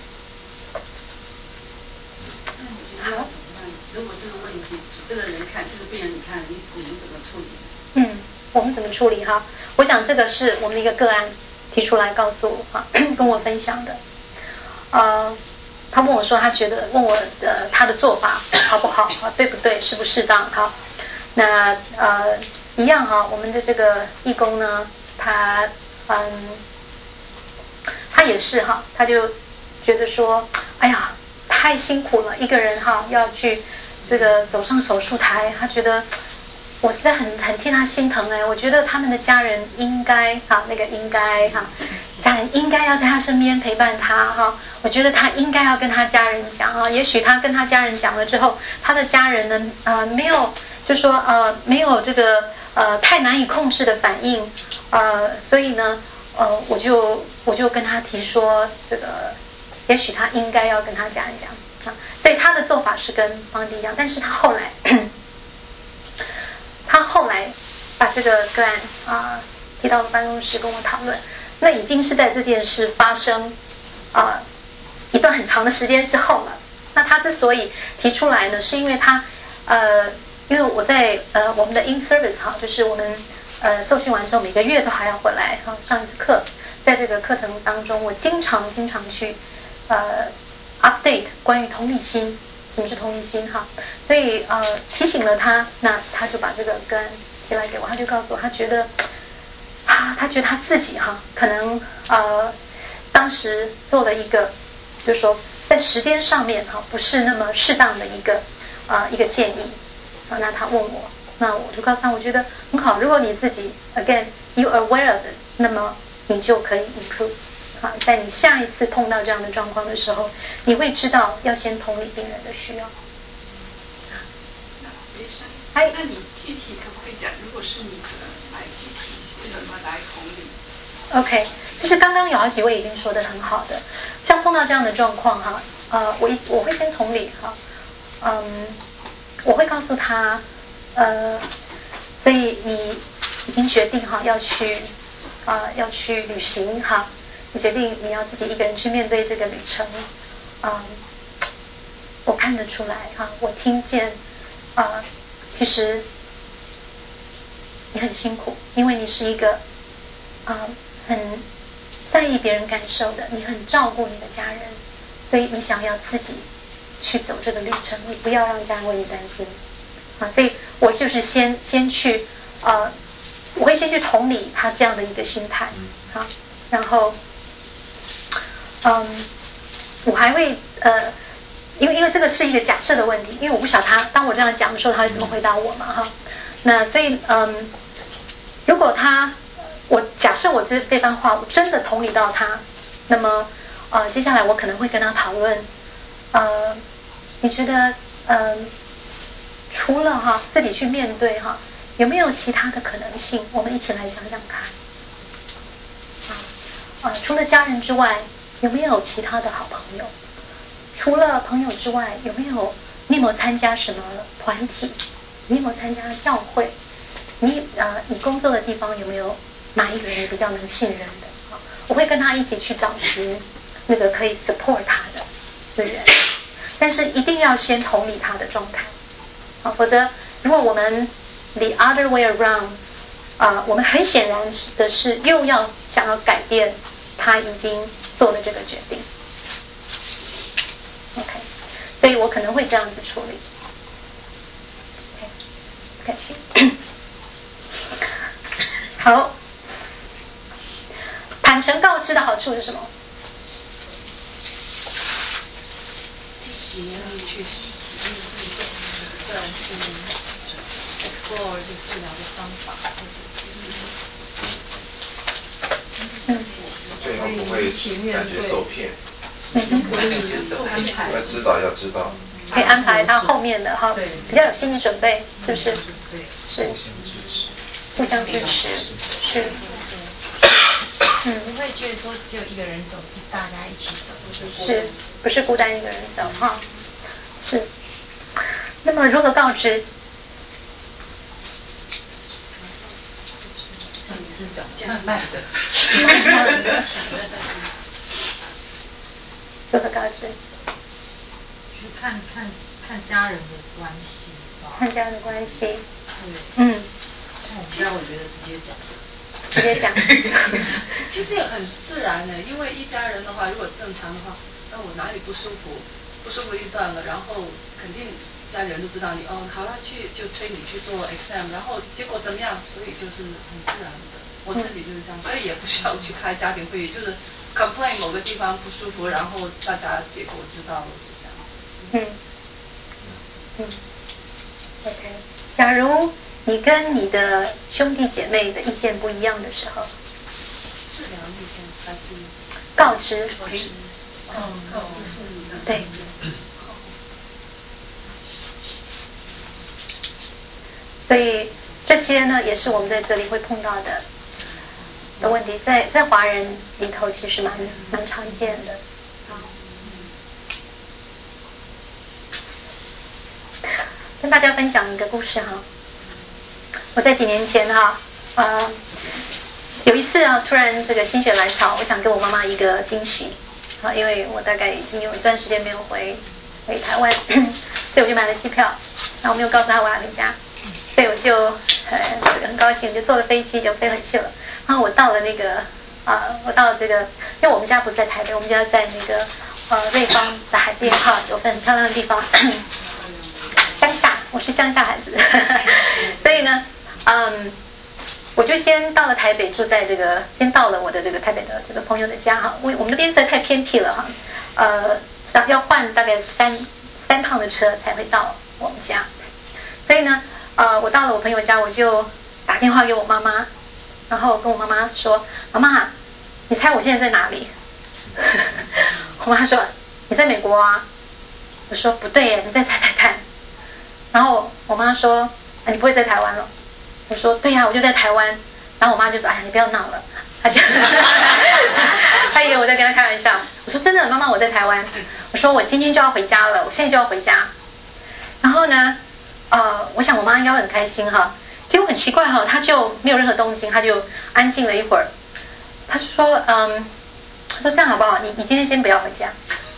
好。如果这个问题，这个人看这个病人，你看你你们怎么处理？ 嗯。我们怎么处理哈？我想这个是我们的一个个案提出来告诉我哈，跟我分享的。呃，他问我说，他觉得问我的他的做法好不好啊？对不对？适不适当？好，那呃一样哈，我们的这个义工呢，他嗯，他也是哈，他就觉得说，哎呀，太辛苦了，一个人哈要去这个走上手术台，他觉得我实在很很替他心疼哎，我觉得他们的家人应该哈，那个应该哈，家人应该要在他身边陪伴他哈，我觉得他应该要跟他家人讲哈，也许他跟他家人讲了之后，他的家人呢呃没有就说呃没有这个呃太难以控制的反应呃，所以呢呃我就我就跟他提说这个，也许他应该要跟他家人讲啊，所以他的做法是跟邦迪一样，但是他后来。他后来把这个个案啊、呃、提到了办公室跟我讨论，那已经是在这件事发生啊、呃、一段很长的时间之后了。那他之所以提出来呢，是因为他呃因为我在呃我们的 in service 哈，就是我们呃受训完之后每个月都还要回来哈上一次课，在这个课程当中，我经常经常去呃 update 关于同理心。什么是同理心哈？所以呃提醒了他，那他就把这个个案提来给我，他就告诉我，他觉得啊，他觉得他自己哈，可能呃当时做了一个，就是说在时间上面哈不是那么适当的一个啊、呃、一个建议啊，那他问我，那我就告诉他，我觉得很好，如果你自己 again you aware of it， 那么你就可以 improve。啊，在你下一次碰到这样的状况的时候，你会知道要先同理病人的需要。 哎，那你具体可不可以讲，如果是你怎么来具体怎么来同理 ？OK， 就是刚刚有好几位已经说的很好的，像碰到这样的状况哈，呃，我我会先同理哈，嗯，我会告诉他，呃，所以你已经决定哈要去啊、呃、要去旅行哈。你决定你要自己一个人去面对这个旅程，嗯，我看得出来哈，我听见啊、呃，其实你很辛苦，因为你是一个啊、呃、很在意别人感受的，你很照顾你的家人，所以你想要自己去走这个旅程，你不要让家人为你担心啊，所以我就是先先去呃，我会先去同理他这样的一个心态啊，然后。嗯，我还会呃，因为因为这个是一个假设的问题，因为我不晓得他当我这样讲的时候，他会怎么回答我嘛哈。那所以嗯，如果他我假设我这这番话我真的同理到他，那么呃接下来我可能会跟他讨论，呃，你觉得嗯、呃，除了哈自己去面对哈，有没有其他的可能性？我们一起来想想看。啊啊，除了家人之外。有没有其他的好朋友？除了朋友之外，有没有你有没有参加什么团体？你有没有参加教会？你呃，你工作的地方有没有哪一个人比较能信任的？啊，我会跟他一起去找寻那个可以 support 他的资源，但是一定要先同理他的状态啊，否则如果我们 the other way around 啊，我们很显然的是又要想要改变他已经做了这个决定 ，OK， 所以我可能会这样子处理。OK， okay. 好，坦诚告知的好处是什么？ 积极去体验互动，或者是 explore 这治疗的方法， 嗯。 最后不会感觉受骗， 嗯哼， 要知道要知道， 可以安排他后面的哈，比较有心理准备，是不是？是，互相支持，是， 嗯，不会觉得说只有一个人走，是大家一起走， 是不是孤单一个人走哈？是，那么如何告知？ 慢慢的， 慢慢的，如何告知？ 去看看看家人的关系， 看家人的关系， 对， 嗯， 像我们家，我觉得直接讲， 直接讲， 其实也很自然的，因为一家人的话，如果正常的话，那我哪里不舒服，不舒服一段了，然后肯定家里人都知道你哦，好了，去就催你去做 exam， 然后结果怎么样？所以就是很自然的，我自己就是这样，所以也不需要去开家庭会议，就是 complain 某个地方不舒服，然后大家结果知道了，就这样。 嗯嗯 ，OK， 假如你跟你的兄弟姐妹的意见不一样的时候， 治疗意见还是告知？ 告知。哦，告知父母的。 对。所以这些呢，也是我们在这里会碰到的的问题，在在华人里头其实蛮蛮常见的。跟大家分享一个故事哈，我在几年前哈，呃，有一次啊，突然这个心血来潮，我想给我妈妈一个惊喜啊，因为我大概已经有一段时间没有回回台湾，所以我就买了机票，然后我没有告诉她我要回家。所以我就呃很高兴，就坐了飞机就飞回去了。然后我到了那个啊、呃，我到了这个，因为我们家不在台北，我们家在那个呃瑞芳的海边哈，有份很漂亮的地方，乡下，我是乡下孩子，所以呢，嗯，我就先到了台北，住在这个，先到了我的这个台北的这个朋友的家哈。我我们那边实在太偏僻了哈，呃，要换大概三三趟的车才会到我们家，所以呢。呃，我到了我朋友家，我就打电话给我妈妈，然后跟我妈妈说：“妈妈，你猜我现在在哪里？”我妈说：“你在美国啊。”我说：“不对耶，你再猜猜看。”然后我妈说：“啊，你不会在台湾了？”我说：“对呀、啊，我就在台湾。”然后我妈就说：“哎呀，你不要闹了。”她就她以为我在跟她开玩笑。我说：“真的，妈妈，我在台湾。”我说：“我今天就要回家了，我现在就要回家。”然后呢？呃，我想我妈应该会很开心哈。结果很奇怪哈，她就没有任何动静，她就安静了一会儿。她就说，嗯，她说这样好不好？你你今天先不要回家。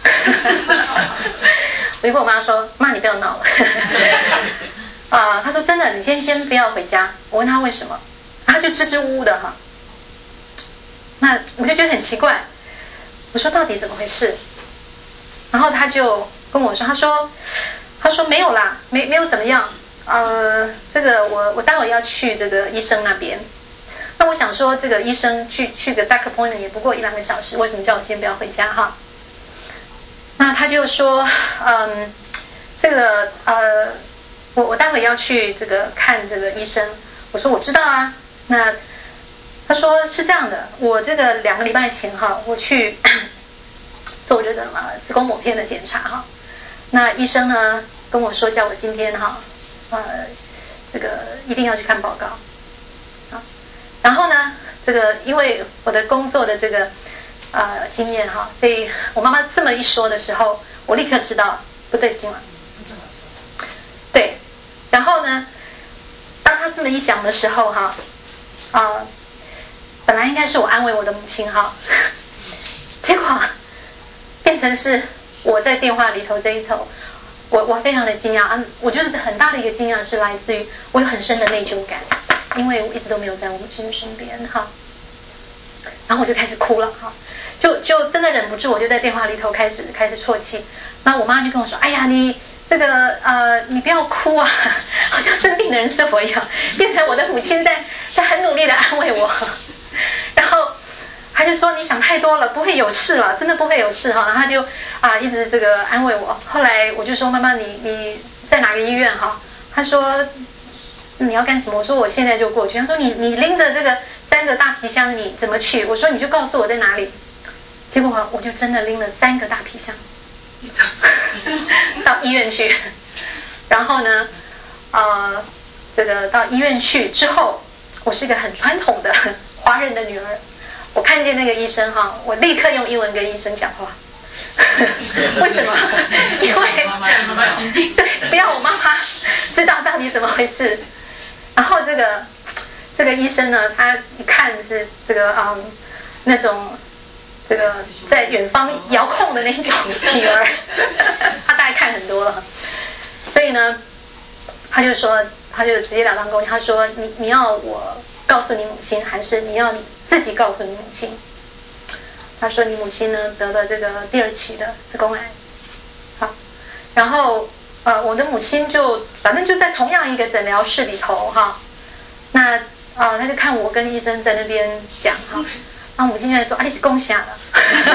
我就跟我妈说，妈你不要闹了。啊、呃，她说真的，你今天先不要回家。我问她为什么，她就支支吾吾的哈。那我就觉得很奇怪，我说到底怎么回事？然后她就跟我说，她说。他说没有啦，没没有怎么样，呃，这个我我待会要去这个医生那边。那我想说，这个医生去去个 doctor appointment 也不过一两个小时，为什么叫我今天不要回家哈？那他就说，嗯，这个呃，我我待会要去这个看这个医生。我说我知道啊。那他说是这样的，我这个两个礼拜前哈，我去做这个呃子宫抹片的检查哈。那医生呢跟我说，叫我今天哈，呃，这个一定要去看报告，啊，然后呢，这个因为我的工作的这个呃经验哈，所以我妈妈这么一说的时候，我立刻知道不对劲了，对，然后呢，当他这么一讲的时候哈，啊、呃，本来应该是我安慰我的母亲哈，结果变成是。我在电话里头这一头，我我非常的惊讶啊！我觉得很大的一个惊讶是来自于我有很深的内疚感，因为我一直都没有在我母亲身边哈。然后我就开始哭了哈，就就真的忍不住，我就在电话里头开始开始啜泣。然后我妈就跟我说：“哎呀，你这个呃，你不要哭啊，好像生病的人是我一样。”变成我的母亲在在很努力的安慰我，然后。他就说你想太多了，不会有事了，真的不会有事哈。然后他就啊一直这个安慰我。后来我就说妈妈你你在哪个医院哈？他说你要干什么？我说我现在就过去。他说你你拎着这个三个大皮箱你怎么去？我说你就告诉我在哪里。结果我就真的拎了三个大皮箱到医院去。然后呢呃这个到医院去之后，我是一个很传统的华人的女儿。我看见那个医生哈，我立刻用英文跟医生讲话。为什么？因为对，不要我妈妈知道到底怎么回事。然后这个这个医生呢，他一看是这个嗯那种这个在远方遥控的那种女儿，他大概看很多了，所以呢，他就说，他就直截了当跟我讲，他说你你要我告诉你母亲，还是你要你自己告诉你母亲？他说你母亲呢得了这个第二期的子宫癌，好，然后呃我的母亲就反正就在同样一个诊疗室里头哈，那呃他就看我跟医生在那边讲哈，然后母亲就说啊你是讲啥了，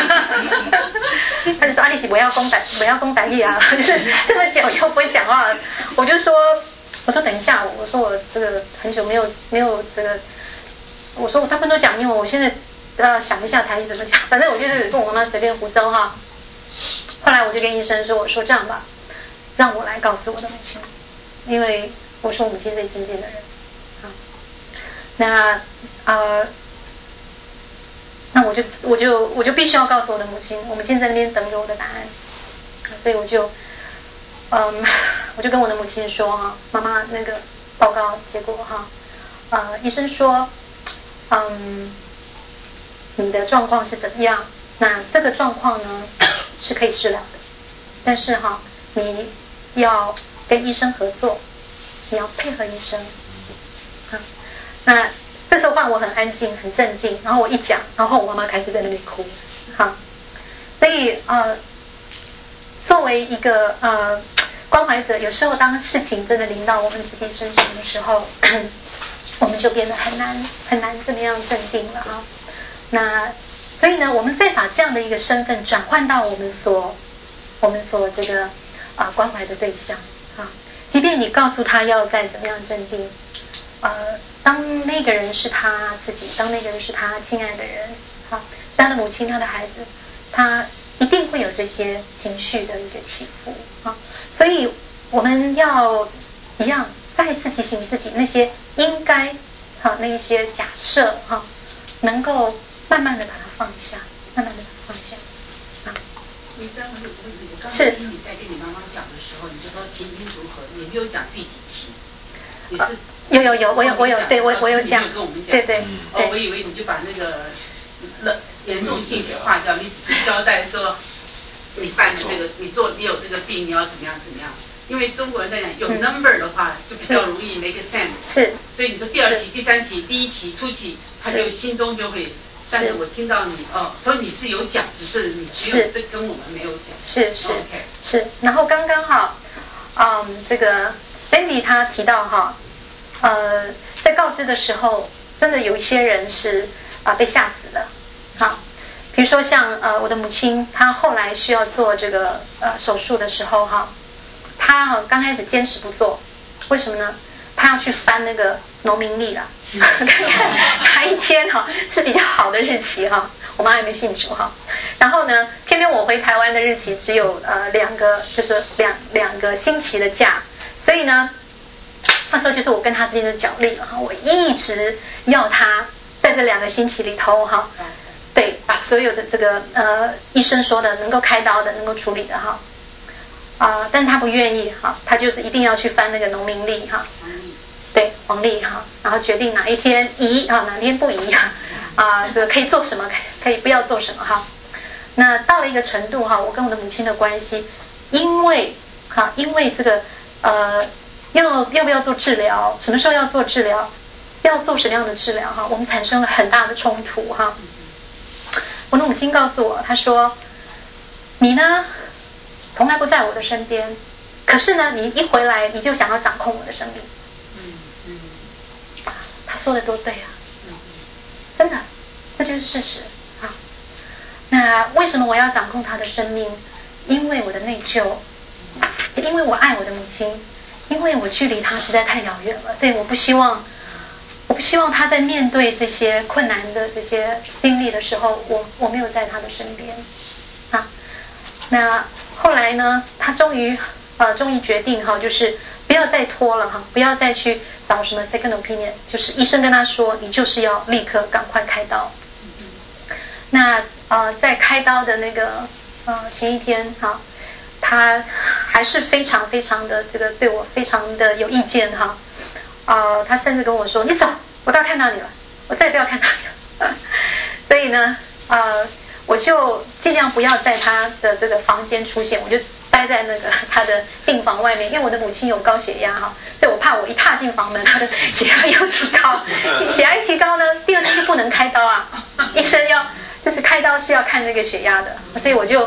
他就说啊你是不要讲台不要讲台语啊，就是这么久以后不会讲话，我就说我说等一下，我说我这个很久没有没有这个，我说我他们都讲英文，我现在呃想一下台语怎么讲，反正我就是跟我妈妈随便胡诌哈。后来我就跟医生说，我说这样吧，让我来告诉我的母亲，因为我是我母亲最亲近的人。好，那呃，那我就我就我就必须要告诉我的母亲，我母亲在那边等着我的答案，所以我就嗯，我就跟我的母亲说哈，妈妈那个报告结果哈，呃，医生说，嗯，你的状况是怎么样？那这个状况呢是可以治疗的，但是哈，你要跟医生合作，你要配合医生。啊，那这时候换我很安静，很镇静，然后我一讲，然后我妈妈开始在那边哭。好，所以呃，作为一个呃关怀者，有时候当事情真的临到我们自己身上的时候，我们就变得很难很难这么样镇定了哈。那所以呢，我们再把这样的一个身份转换到我们所我们所这个啊、呃、关怀的对象啊，即便你告诉他要再怎么样镇定，呃，当那个人是他自己，当那个人是他亲爱的人，啊，是他的母亲，他的孩子，他一定会有这些情绪的一个起伏啊，所以我们要一样再次提醒自己，那些应该好、啊、那一些假设哈、啊，能够慢慢的把它放下，慢慢的把它放下啊。 医生，我有个问题，我刚才听你在跟你妈妈讲的时候，你就说情形如何，你没有讲第几期，你是、啊、 有有有，我有我有，对我我有讲， 跟我们讲， 对对， 哦，我以为你就把那个严重性给划掉，你只是交代说你犯了这个，你做你有这个病，你要怎么样怎么样。因为中国人在讲有 number 的话，就比较容易 make sense。是。所以你说第二期、第三期、第一期、初期，他就心中就会。但是我听到你哦，所以你是有讲，只是你只有这跟我们没有讲。 是是 OK 是。然后刚刚好，嗯，这个 Sandy 他提到哈，呃，在告知的时候，真的有一些人是啊、呃、被吓死的，好。比如说像呃我的母亲，她后来需要做这个呃手术的时候哈，她哈刚开始坚持不做，为什么呢？她要去翻那个农民历啦，看看哪一天哈是比较好的日期哈。我妈还没信主哈，然后呢，偏偏我回台湾的日期只有呃两个，就是两两个星期的假，所以呢，那时候就是我跟她之间的角力了哈，我一直要她在这两个星期里头哈。对，把所有的这个呃医生说的能够开刀的能够处理的哈啊、呃，但是他不愿意哈，他就是一定要去翻那个农民历哈，对黄历哈，然后决定哪一天移啊，哪天不移哈啊，这个可以做什么，可以不要做什么哈。那到了一个程度哈，我跟我的母亲的关系，因为哈，因为这个呃要要不要做治疗，什么时候要做治疗，要做什么样的治疗哈，我们产生了很大的冲突哈。我的母亲告诉我，她说你呢从来不在我的身边，可是呢你一回来你就想要掌控我的生命。嗯嗯，她说的多对啊，真的，这就是事实啊。那为什么我要掌控她的生命？因为我的内疚，因为我爱我的母亲，因为我距离她实在太遥远了，所以我不希望我不希望他在面对这些困难的这些经历的时候，我我没有在他的身边啊。那后来呢，他终于呃终于决定哈，就是不要再拖了哈，不要再去找什么 second opinion， 就是医生跟他说，你就是要立刻赶快开刀。那呃在开刀的那个呃前一天哈，他还是非常非常的这个对我非常的有意见哈。呃，他甚至跟我说：“你走，我都要看到你了，我再也不要看到你了。”所以呢，呃，我就尽量不要在他的这个房间出现，我就待在那个他的病房外面，因为我的母亲有高血压哈，所以我怕我一踏进房门，他的血压又提高，血压一提高呢，第二天就不能开刀啊，医生要就是开刀是要看那个血压的，所以我就我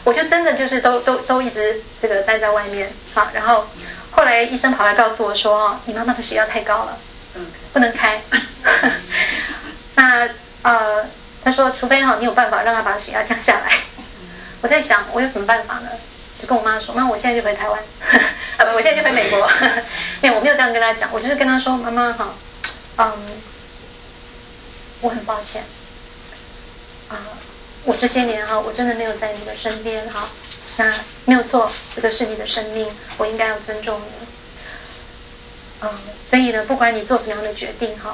我就真的就是都都都一直这个待在外面啊。然后后来医生跑来告诉我说，哦，你妈妈的血压太高了，不能开。那呃，他说除非哈你有办法让他把血压降下来。我在想我有什么办法呢？就跟我妈说，那我现在就回台湾，呃不，我现在就回美国。因为我没有这样跟他讲，我就是跟他说，妈妈哈，嗯，我很抱歉啊，我这些年哈，我真的没有在你的身边哈。那没有错，这个是你的生命，我应该要尊重你。嗯，所以呢，不管你做什么样的决定哈，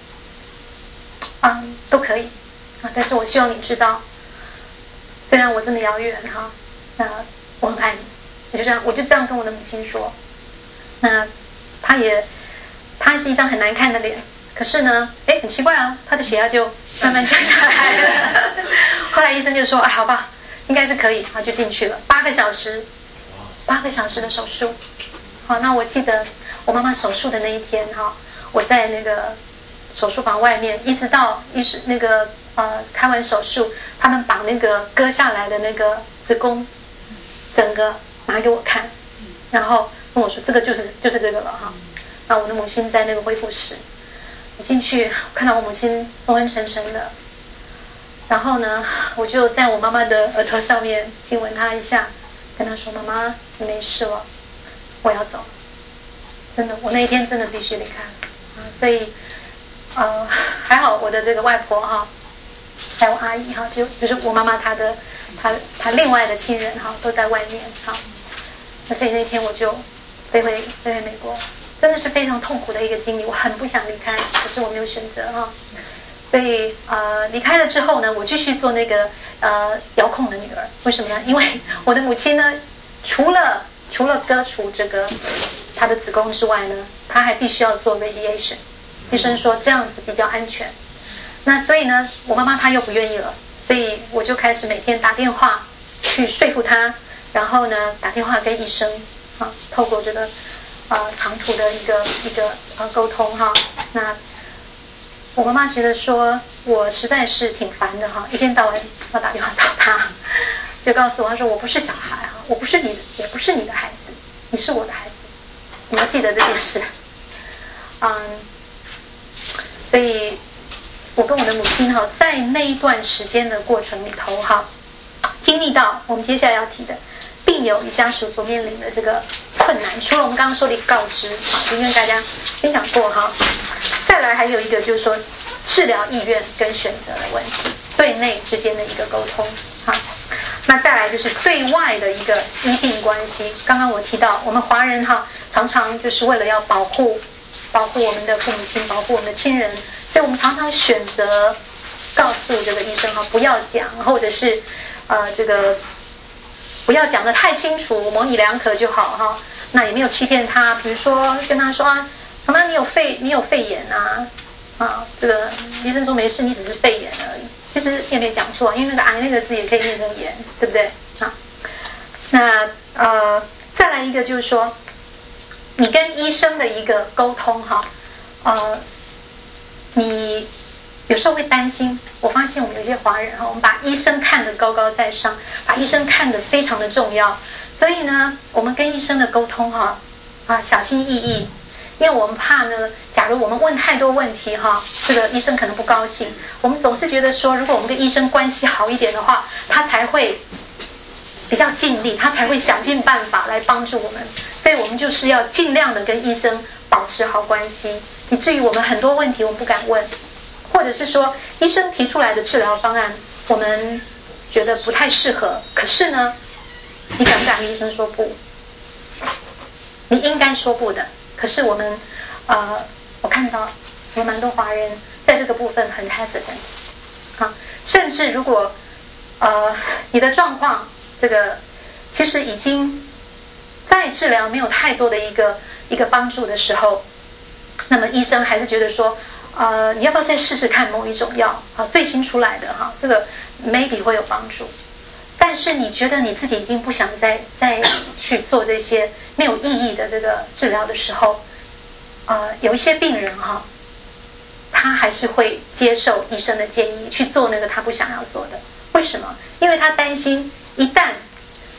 嗯，都可以啊。但是我希望你知道，虽然我这么遥远哈，那我很爱你。我就这样，我就这样跟我的母亲说。那她也，她是一张很难看的脸，可是呢，哎，很奇怪啊，她的血压就慢慢降下来了。后来医生就说，啊，好吧，应该是可以，啊，就进去了，八个小时，八个小时的手术。好，那我记得我妈妈手术的那一天哈，我在那个手术房外面，一直到医师那个呃开完手术，他们把那个割下来的那个子宫整个拿给我看，然后跟我说这个就是就是这个了哈。那我的母亲在那个恢复室，一进去看到我母亲昏昏沉沉的，然后呢，我就在我妈妈的额头上面亲吻她一下，跟她说：“妈妈，你没事了，我要走。”真的，我那一天真的必须离开啊，所以呃还好我的这个外婆哈，还有阿姨哈，就就是我妈妈她的她她另外的亲人哈都在外面哈，那所以那天我就飞回飞回美国，真的是非常痛苦的一个经历，我很不想离开，可是我没有选择哈。所以呃离开了之后呢，我继续做那个呃遥控的女儿。为什么呢？因为我的母亲呢，除了除了割除这个她的子宫之外呢，她还必须要做 radiation。医生说这样子比较安全。那所以呢，我妈妈她又不愿意了，所以我就开始每天打电话去说服她，然后呢打电话跟医生啊，透过这个呃长途的一个一个呃沟通哈。那我妈妈觉得说我实在是挺烦的哈，一天到晚要打电话找她，就告诉我，她说我不是小孩哈，我不是你，也不是你的孩子，你是我的孩子，你要记得这件事。嗯，所以我跟我的母亲哈，在那一段时间的过程里头哈，经历到我们接下来要提的病友与家属所面临的这个困难，除了我们刚刚说的一个告知啊，已经跟大家分享过哈。再来还有一个就是说治疗意愿跟选择的问题，对内之间的一个沟通哈。那再来就是对外的一个医病关系。刚刚我提到我们华人哈，常常就是为了要保护保护我们的父母亲，保护我们的亲人，所以我们常常选择告诉这个医生哈，不要讲，或者是呃这个不要讲得太清楚，模棱两可就好哈。那也没有欺骗他，比如说跟他说啊，妈妈你有肺你有肺炎啊啊，这个医生说没事，你只是肺炎而已，其实也没讲错，因为那个癌那个字也可以念成炎，对不对啊？那呃再来一个就是说，你跟医生的一个沟通哈，呃你有时候会担心，我发现我们有些华人哈，我们把医生看得高高在上，把医生看得非常的重要，所以呢，我们跟医生的沟通哈啊小心翼翼，因为我们怕呢，假如我们问太多问题哈，这个医生可能不高兴。我们总是觉得说，如果我们跟医生关系好一点的话，他才会比较尽力，他才会想尽办法来帮助我们。所以我们就是要尽量的跟医生保持好关系，以至于我们很多问题我们不敢问。或者是说医生提出来的治疗方案我们觉得不太适合，可是呢你敢不敢跟医生说不？你应该说不的，可是我们呃我看到有蛮多华人在这个部分很 hesitant 啊，甚至如果呃你的状况这个其实已经在治疗没有太多的一个一个帮助的时候，那么医生还是觉得说呃，你要不要再试试看某一种药啊？最新出来的哈，这个 maybe 会有帮助。但是你觉得你自己已经不想再再去做这些没有意义的这个治疗的时候，呃，有一些病人哈，他还是会接受医生的建议去做那个他不想要做的。为什么？因为他担心一旦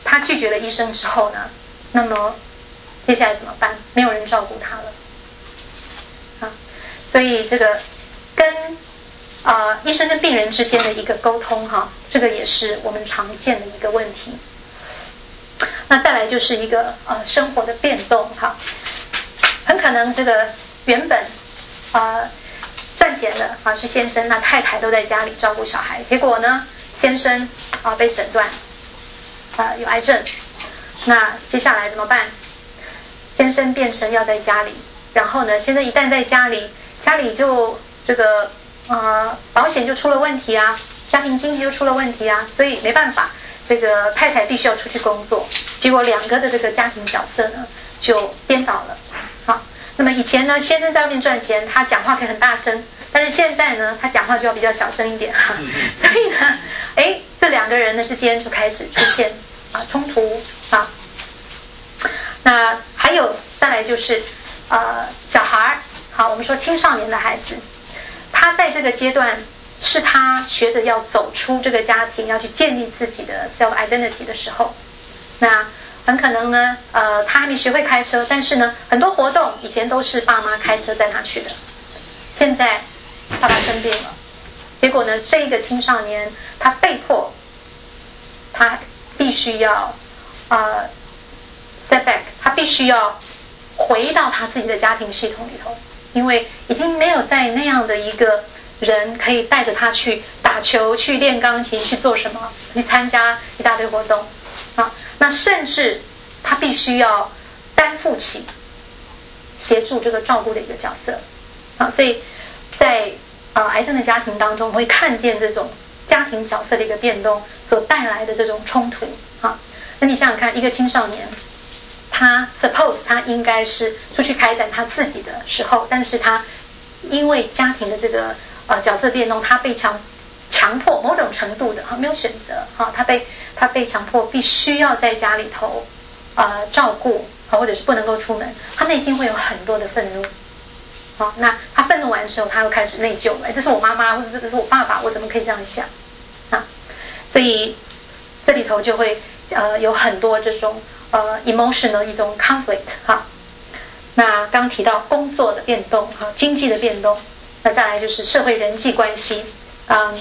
他拒绝了医生之后呢，那么接下来怎么办？没有人照顾他了啊，所以这个跟呃医生跟病人之间的一个沟通哈，这个也是我们常见的一个问题。那再来就是一个呃生活的变动哈，很可能这个原本呃赚钱的啊是先生，那太太都在家里照顾小孩，结果呢先生啊被诊断啊有癌症，那接下来怎么办？先生变成要在家里，然后呢先生一旦在家里，家里就这个呃保险就出了问题啊，家庭经济就出了问题啊，所以没办法，这个太太必须要出去工作，结果两个的这个家庭角色呢就颠倒了。好，那么以前呢先生在外面赚钱，他讲话可以很大声，但是现在呢他讲话就要比较小声一点哈，所以呢哎这两个人呢之间就开始出现啊冲突啊。那还有再来就是呃小孩，好我们说青少年的孩子，他在这个阶段是他学着要走出这个家庭，要去建立自己的 self identity 的时候，那很可能呢呃他还没学会开车，但是呢很多活动以前都是爸妈开车带他去的，现在爸爸生病了，结果呢这个青少年他被迫他必须要呃 step back， 他必须要回到他自己的家庭系统里头，因为已经没有在那样的一个人可以带着他去打球，去练钢琴，去做什么，去参加一大堆活动啊。那甚至他必须要担负起协助这个照顾的一个角色啊。所以在呃癌症的家庭当中，会看见这种家庭角色的一个变动所带来的这种冲突啊。那你想想看，一个青少年，他 suppose 他应该是出去开展他自己的时候，但是他因为家庭的这个呃角色变动，他被强强迫某种程度的哈没有选择哈，他被他被强迫必须要在家里头呃照顾或者是不能够出门，他内心会有很多的愤怒。好，那他愤怒完的时候，他又开始内疚，哎，这是我妈妈或者这是我爸爸，我怎么可以这样想啊？所以这里头就会呃有很多这种呃 emotional 一种 conflict 哈。那刚提到工作的变动哈，经济的变动，那再来就是社会人际关系。嗯，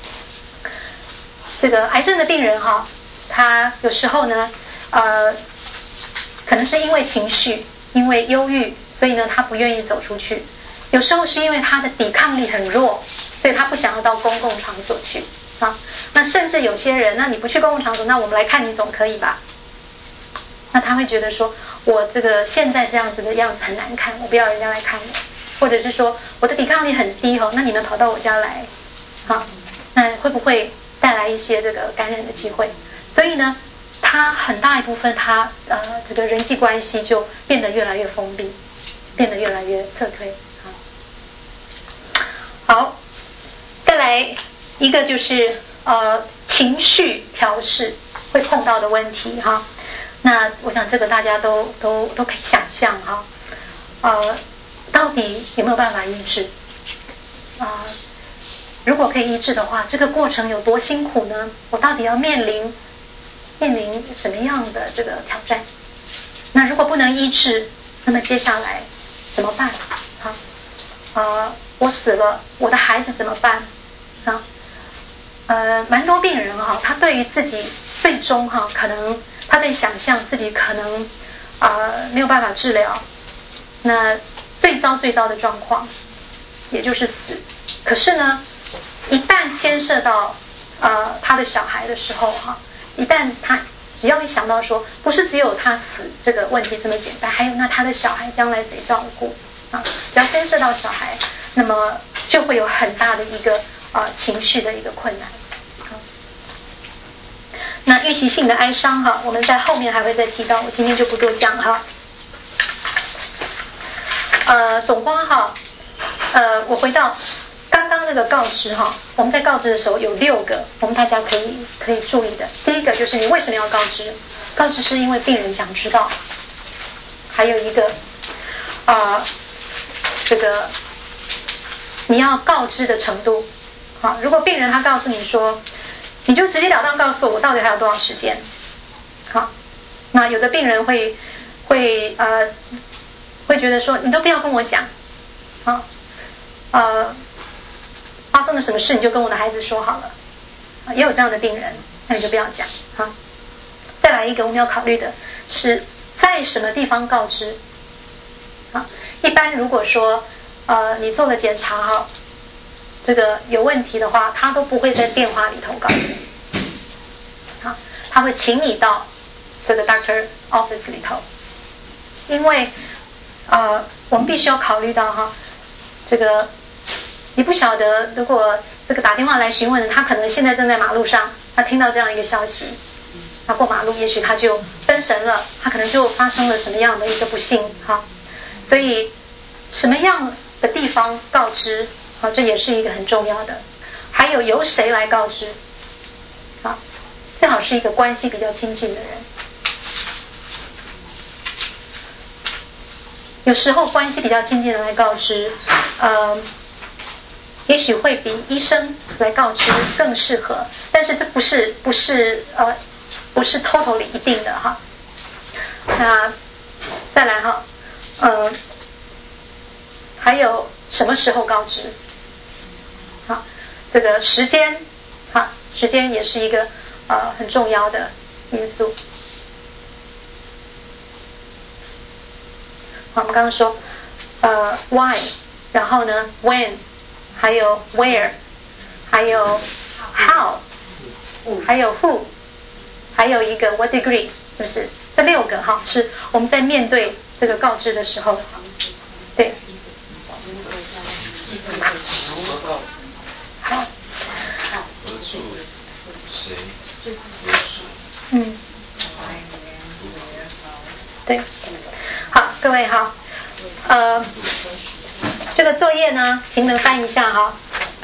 这个癌症的病人哈，他有时候呢呃可能是因为情绪，因为忧郁，所以呢他不愿意走出去，有时候是因为他的抵抗力很弱，所以他不想要到公共场所去啊。那甚至有些人，那你不去公共场所，那我们来看你总可以吧？那他会觉得说，我这个现在这样子的样子很难看，我不要人家来看我，或者是说我的抵抗力很低哦，那你们跑到我家来，好，那会不会带来一些这个感染的机会？所以呢，他很大一部分他呃这个人际关系就变得越来越封闭，变得越来越撤退。好，好，再来一个就是呃情绪调试会碰到的问题哈。那我想这个大家都都都可以想象哈，呃，到底有没有办法医治？啊、呃，如果可以医治的话，这个过程有多辛苦呢？我到底要面临面临什么样的这个挑战？那如果不能医治，那么接下来怎么办？好，呃，我死了，我的孩子怎么办？啊，呃，蛮多病人哈，他对于自己最终哈可能。他在想象自己可能呃没有办法治疗，那最糟最糟的状况也就是死。可是呢，一旦牵涉到呃他的小孩的时候哈，一旦他只要一想到说不是只有他死这个问题这么简单，还有那他的小孩将来谁照顾啊？只要牵涉到小孩，那么就会有很大的一个呃情绪的一个困难。那预期性的哀伤哈，我们在后面还会再提到，我今天就不多讲哈。呃，总括哈，呃，我回到刚刚那个告知哈，我们在告知的时候有六个，我们大家可以可以注意的。第一个就是你为什么要告知？告知是因为病人想知道。还有一个啊、呃，这个你要告知的程度。好，如果病人他告诉你说。你就直截了当告诉我，我到底还有多少时间？ 好，那有的病人会会呃会觉得说，你都不要跟我讲，好，呃，发生了什么事你就跟我的孩子说好了，也有这样的病人，那你就不要讲。好，再来一个我们要考虑的是在什么地方告知。好，一般如果说呃你做了检查哈，这个有问题的话，他都不会在电话里头告诉你，好，他会请你到这个 doctor office 里头，因为呃我们必须要考虑到哈，这个你不晓得，如果这个打电话来询问的，他可能现在正在马路上，他听到这样一个消息，他过马路，也许他就分神了，他可能就发生了什么样的一个不幸哈。所以什么样的地方告知，好，这也是一个很重要的。还有由谁来告知，好，最好是一个关系比较亲近的人。有时候关系比较亲近的人来告知，呃，也许会比医生来告知更适合，但是这不是不是呃不是 totally 一定的哈。那再来哈。呃，还有什么时候告知？好，这个时间，好，时间也是一个呃很重要的因素。好，我们刚刚说呃 why， 然后呢 when， 还有 where， 还有 how， 还有 who， 还有一个 what degree， 是不是？这六个哈是我们在面对这个告知的时候，对。好。 何处谁？ 嗯。对。好，各位哈，呃，这个作业呢，请你们翻一下哈。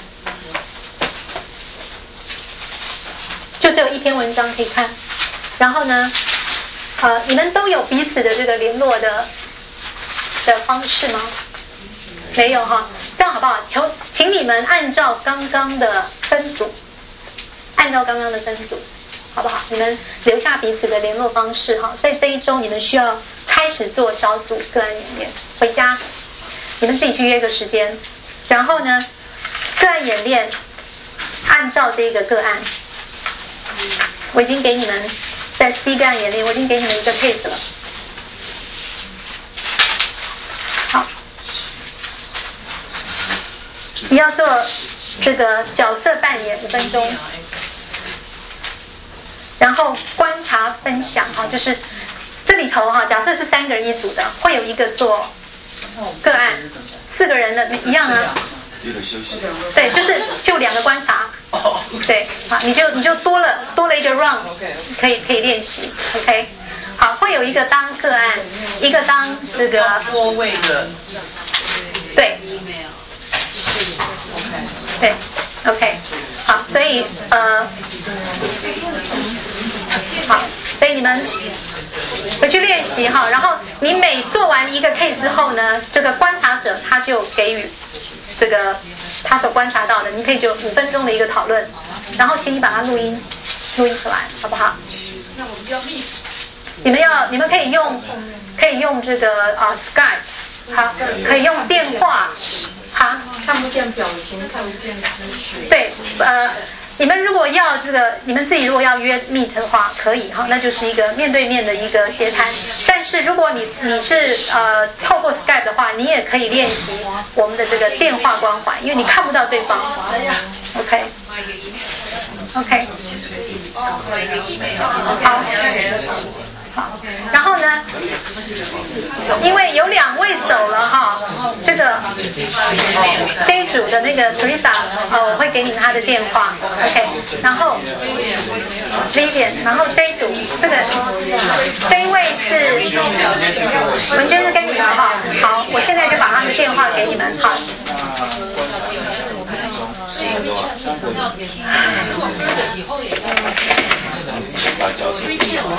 就只有一篇文章可以看，然后呢，呃，你们都有彼此的这个联络的的方式吗？没有哈，这样好不好？求请你们按照刚刚的分组，按照刚刚的分组，好不好？你们留下彼此的联络方式哈，在这一周你们需要开始做小组个案演练，回家你们自己去约个时间，然后呢，个案演练按照这个个案，我已经给你们在 C 个案演练，我已经给你们一个 case 了。好，你要做这个角色扮演五分钟，然后观察分享哈，就是这里头哈，假设是三个人一组的，会有一个做个案，四个人的一样啊。 一个休息。 对，就是就两个观察。对，好，你就你就多了多了一个 round， 可以可以练习 ，OK。好，会有一个当个案，一个当这个多位的。 对。对 ，OK。好，所以呃，好，所以你们回去练习哈，然后你每做完一个 case 之后呢，这个观察者他就给予这个他所观察到的，你可以就五分钟的一个讨论，然后请你把它录音录音出来，好不好？ 那我们要密。 你们要你们可以用可以用这个啊、呃、Skype， 好，可以用电话，好， 看不见表情，看不见姿势。 对，呃。你们如果要这个，你们自己如果要约 meet 的话，可以哈，那就是一个面对面的一个协谈。但是如果你你是呃透过 Skype 的话，你也可以练习我们的这个电话关怀，因为你看不到对方。OK。OK。好。好，然后呢，因为有两位走了哈，这个这一组的那个 Teresa， 哦，我会给你们他的电话 ，OK， 然后 Vivian， 然后这一组这个这一位是文娟是跟你们哈，好，我现在就把他的电话给你们，好。 以后也把角色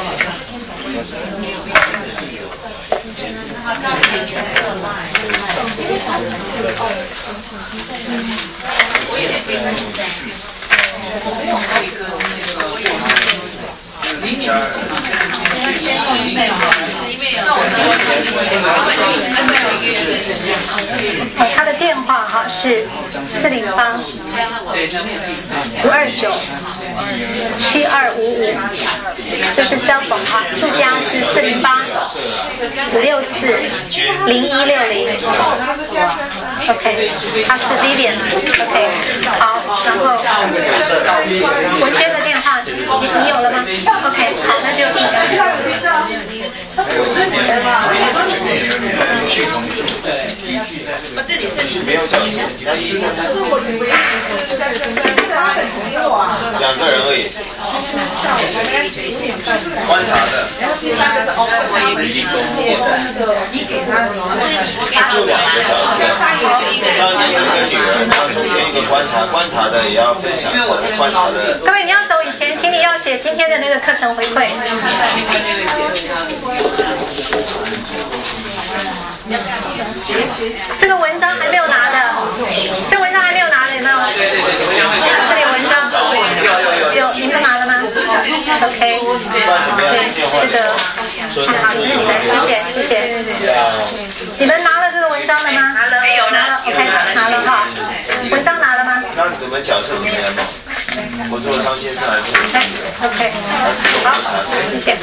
我也是我没有还有一个那个离你很近嘛，就是他的电话哈是四零八五二九七二五五，这是 cell phone 哈，住家是四零八五六四零一六零。OK， 他是 Vivian。OK， 好，然后文娟的电话你你有了吗 ？OK， 好，那就我这里这里没有讲医生，两个人而已。观察的。就两个小时。张先生跟女儿，他中间一个观察，观察的也要分享观察的。 各位，你要走以前，请你要写今天的那个课程回馈。这个文章还没有拿的，这个文章还没有拿的，有没有？这里有文章，有，你们拿了吗 ？OK， 对，这个，好，谢谢，谢谢。你们拿了这个文章了吗？拿了，没有拿 OK， 拿了哈。文章拿了吗？ 那你们角色怎么样吗？我做张先生还是 ？OK， 好，谢谢。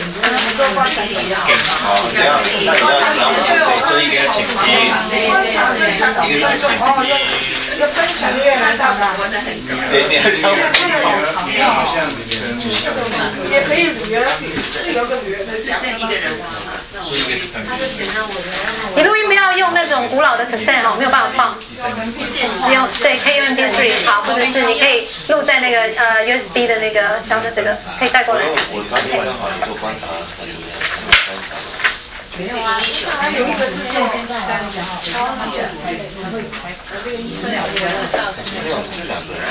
好，这样，那你要讲，所以一个要请题，一个是请题。一个分享越南大法文的很高。对，你要讲好像也可以旅游，是有个旅游的是这一个人。 所以一个是他就选到我的。 你录音不要用那种古老的 cassette 哈，没有办法放。不用，对，可以用 M P 三 好，或者是你可以录在那个呃 U S B 的那个像这个，可以带过来。 我昨天刚好也做观察，很有观察。 没有啊，还有一个是做现在来讲，超级的才才会才和这个医生了解的上是没有，是两个人。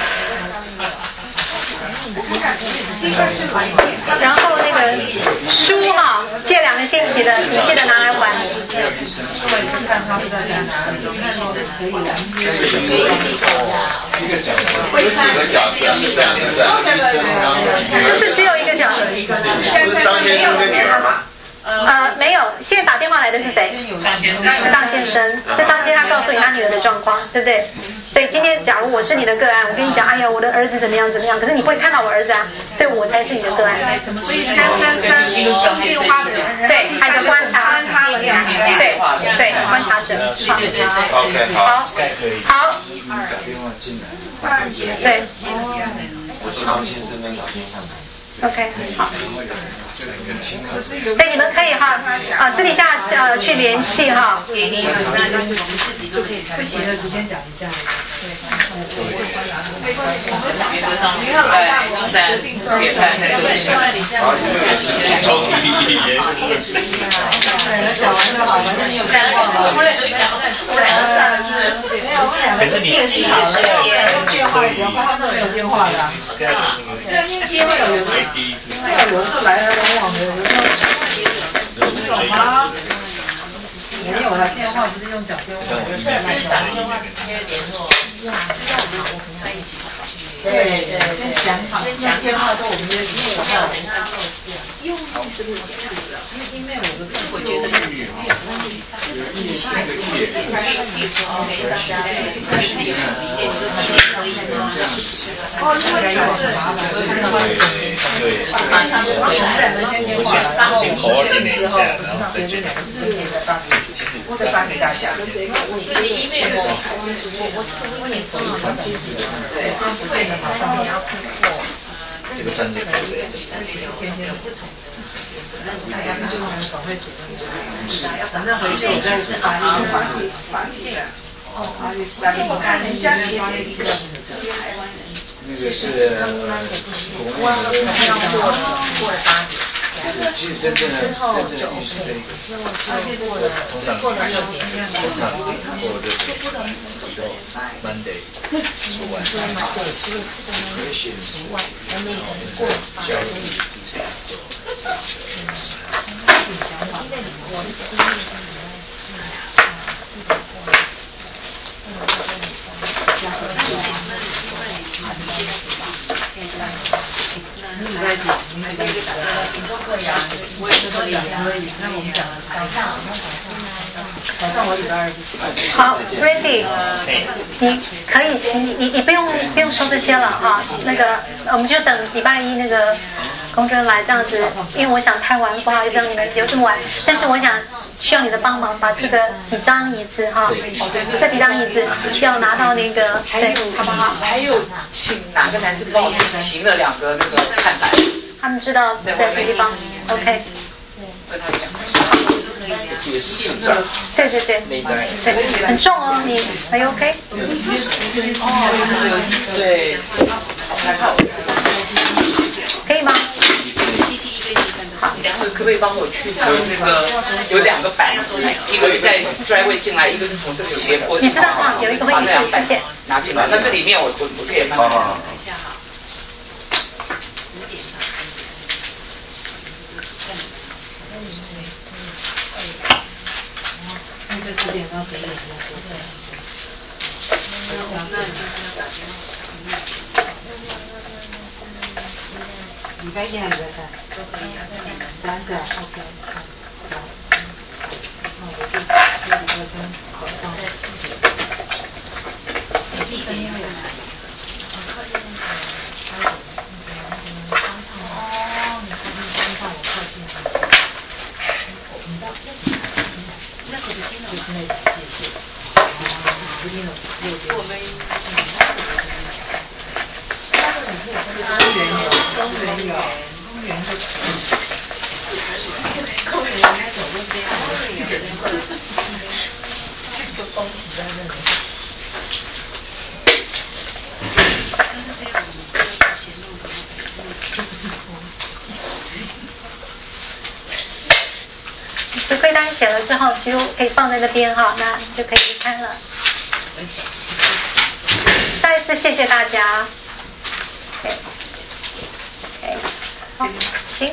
然后那个书哈，借两个星期的，你记得拿来还。 有几个角色？两个在。 不是只有一个角色。 不是张先生跟女儿吗？ 呃，没有，现在打电话来的是谁？是张先生，是张先生，他告诉你他女儿的状况，对不对？所以今天假如我是你的个案，我跟你讲，哎呀，我的儿子怎么样怎么样，可是你不会看到我儿子啊，所以我才是你的个案。 所以三三三电话的人， 对，还有观察，对对，观察者。 好 ，OK， 好， 好， 打电话进来。 对。 我是张先生跟老先生。 OK， 好。所以你们可以哈，啊，私底下呃去联系哈。 给你，那就自己就可以不行的时间讲一下。 没关系，我们想一想，你要来大我决定做。 要不然另外你这样子， 抽题也。 对，讲完就好，反正你有电话吗？ 我俩就讲，我俩都上了去。 没有，我俩是定期好了，电话也不要，他们没有电话的。对，因为电话有有有的时候来来往往的，有时候你懂吗？没有了，电话不是用讲电话，有时候来讲电话直接联络，用让我们我们在一起去。对对，先讲好，先讲电话都我们约定好。用什么这样子啊？因为因为我的是我觉得越越越越快，这块是比如说给大家这块是有理念，你说几点可以吗？哦，这个是麻烦，对对，马上就回来了。我先我先口耳点一下，然后再决定。其实我再发给大家。因为我我我我也可以传讯息，对，不会马上你要看过。这个三节课是天天有不同的时间，大家就能赶快写东西。反正回去我再发一个发给发给的。哦，但是我看人家写这一个是台湾人，那个是国外的，要过了过了八点。其实真正的真正的预是这个，之后就过了过了六点，通常过了六点，之后 Monday 除完，对，除了这个呢除外，下面过交易之前做。因为我是因为礼拜四啊四点过，那我在这里然后那因为你很多是吧？ 女主在讲，女主在讲，你都可以啊，我也都可以，可以。那我们讲的是早上，早上我礼拜二不行。 好 ，Randy， 你可以，你你你不用不用说这些了哈，那个我们就等礼拜一那个公证来这样子，因为我想太晚，不好意思让你们留这么晚，但是我想需要你的帮忙，把这个几张椅子哈，这几张椅子要拿到那个，对，好不好？ 还有，请哪个男生帮我停了两个那个看板？ 他们知道在什么地方 ，OK。 跟他讲一下，我记得是市长。 对对对，对，很重哦，你还 OK？ 对，好害怕。 可以吗？ 好，然后可不可以帮我去拿那个有两个板子，一个在 driveway 进来，一个是从这个斜坡进来。 你知道哈，有一个会议室，谢谢。 拿进来，那这里面我我我可以慢慢看一下哈。 那就十点到十一点钟。那那就是要打电话。礼拜一还是礼拜三？都可以啊，三个 OK。好，那我就说礼拜三早上。你第三天会有哪里？靠近那个还有那个那个商场哦，你靠近商场，我靠近那个。你到那那个就是那种界限，界限不定的右边。我们那个你可以分公园有，公园有，公园就可以。公园应该走路边，公园有人会。这个疯子在那里。但是这样我们不要显露的就亏单写了之后就可以放在那边哈，那就可以离开了。再一次谢谢大家。OK， OK， 好，行。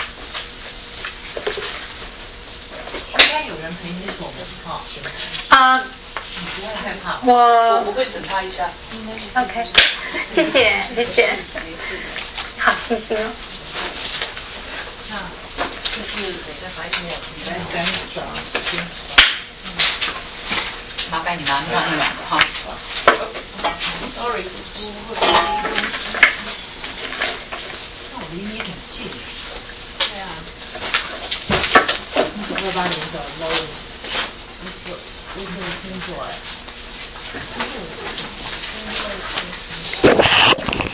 应该有人陪你走的哈。 啊。 你不会害怕。 我我会等他一下。 OK， 谢谢谢谢。好，谢谢。 那就是得再白天，礼拜三早上时间。 麻烦你拿那那两个哈。Sorry， 我会背东西。那我离你很近。对啊。你怎么会把你找 Lawrence？ 我走，我走星座哎。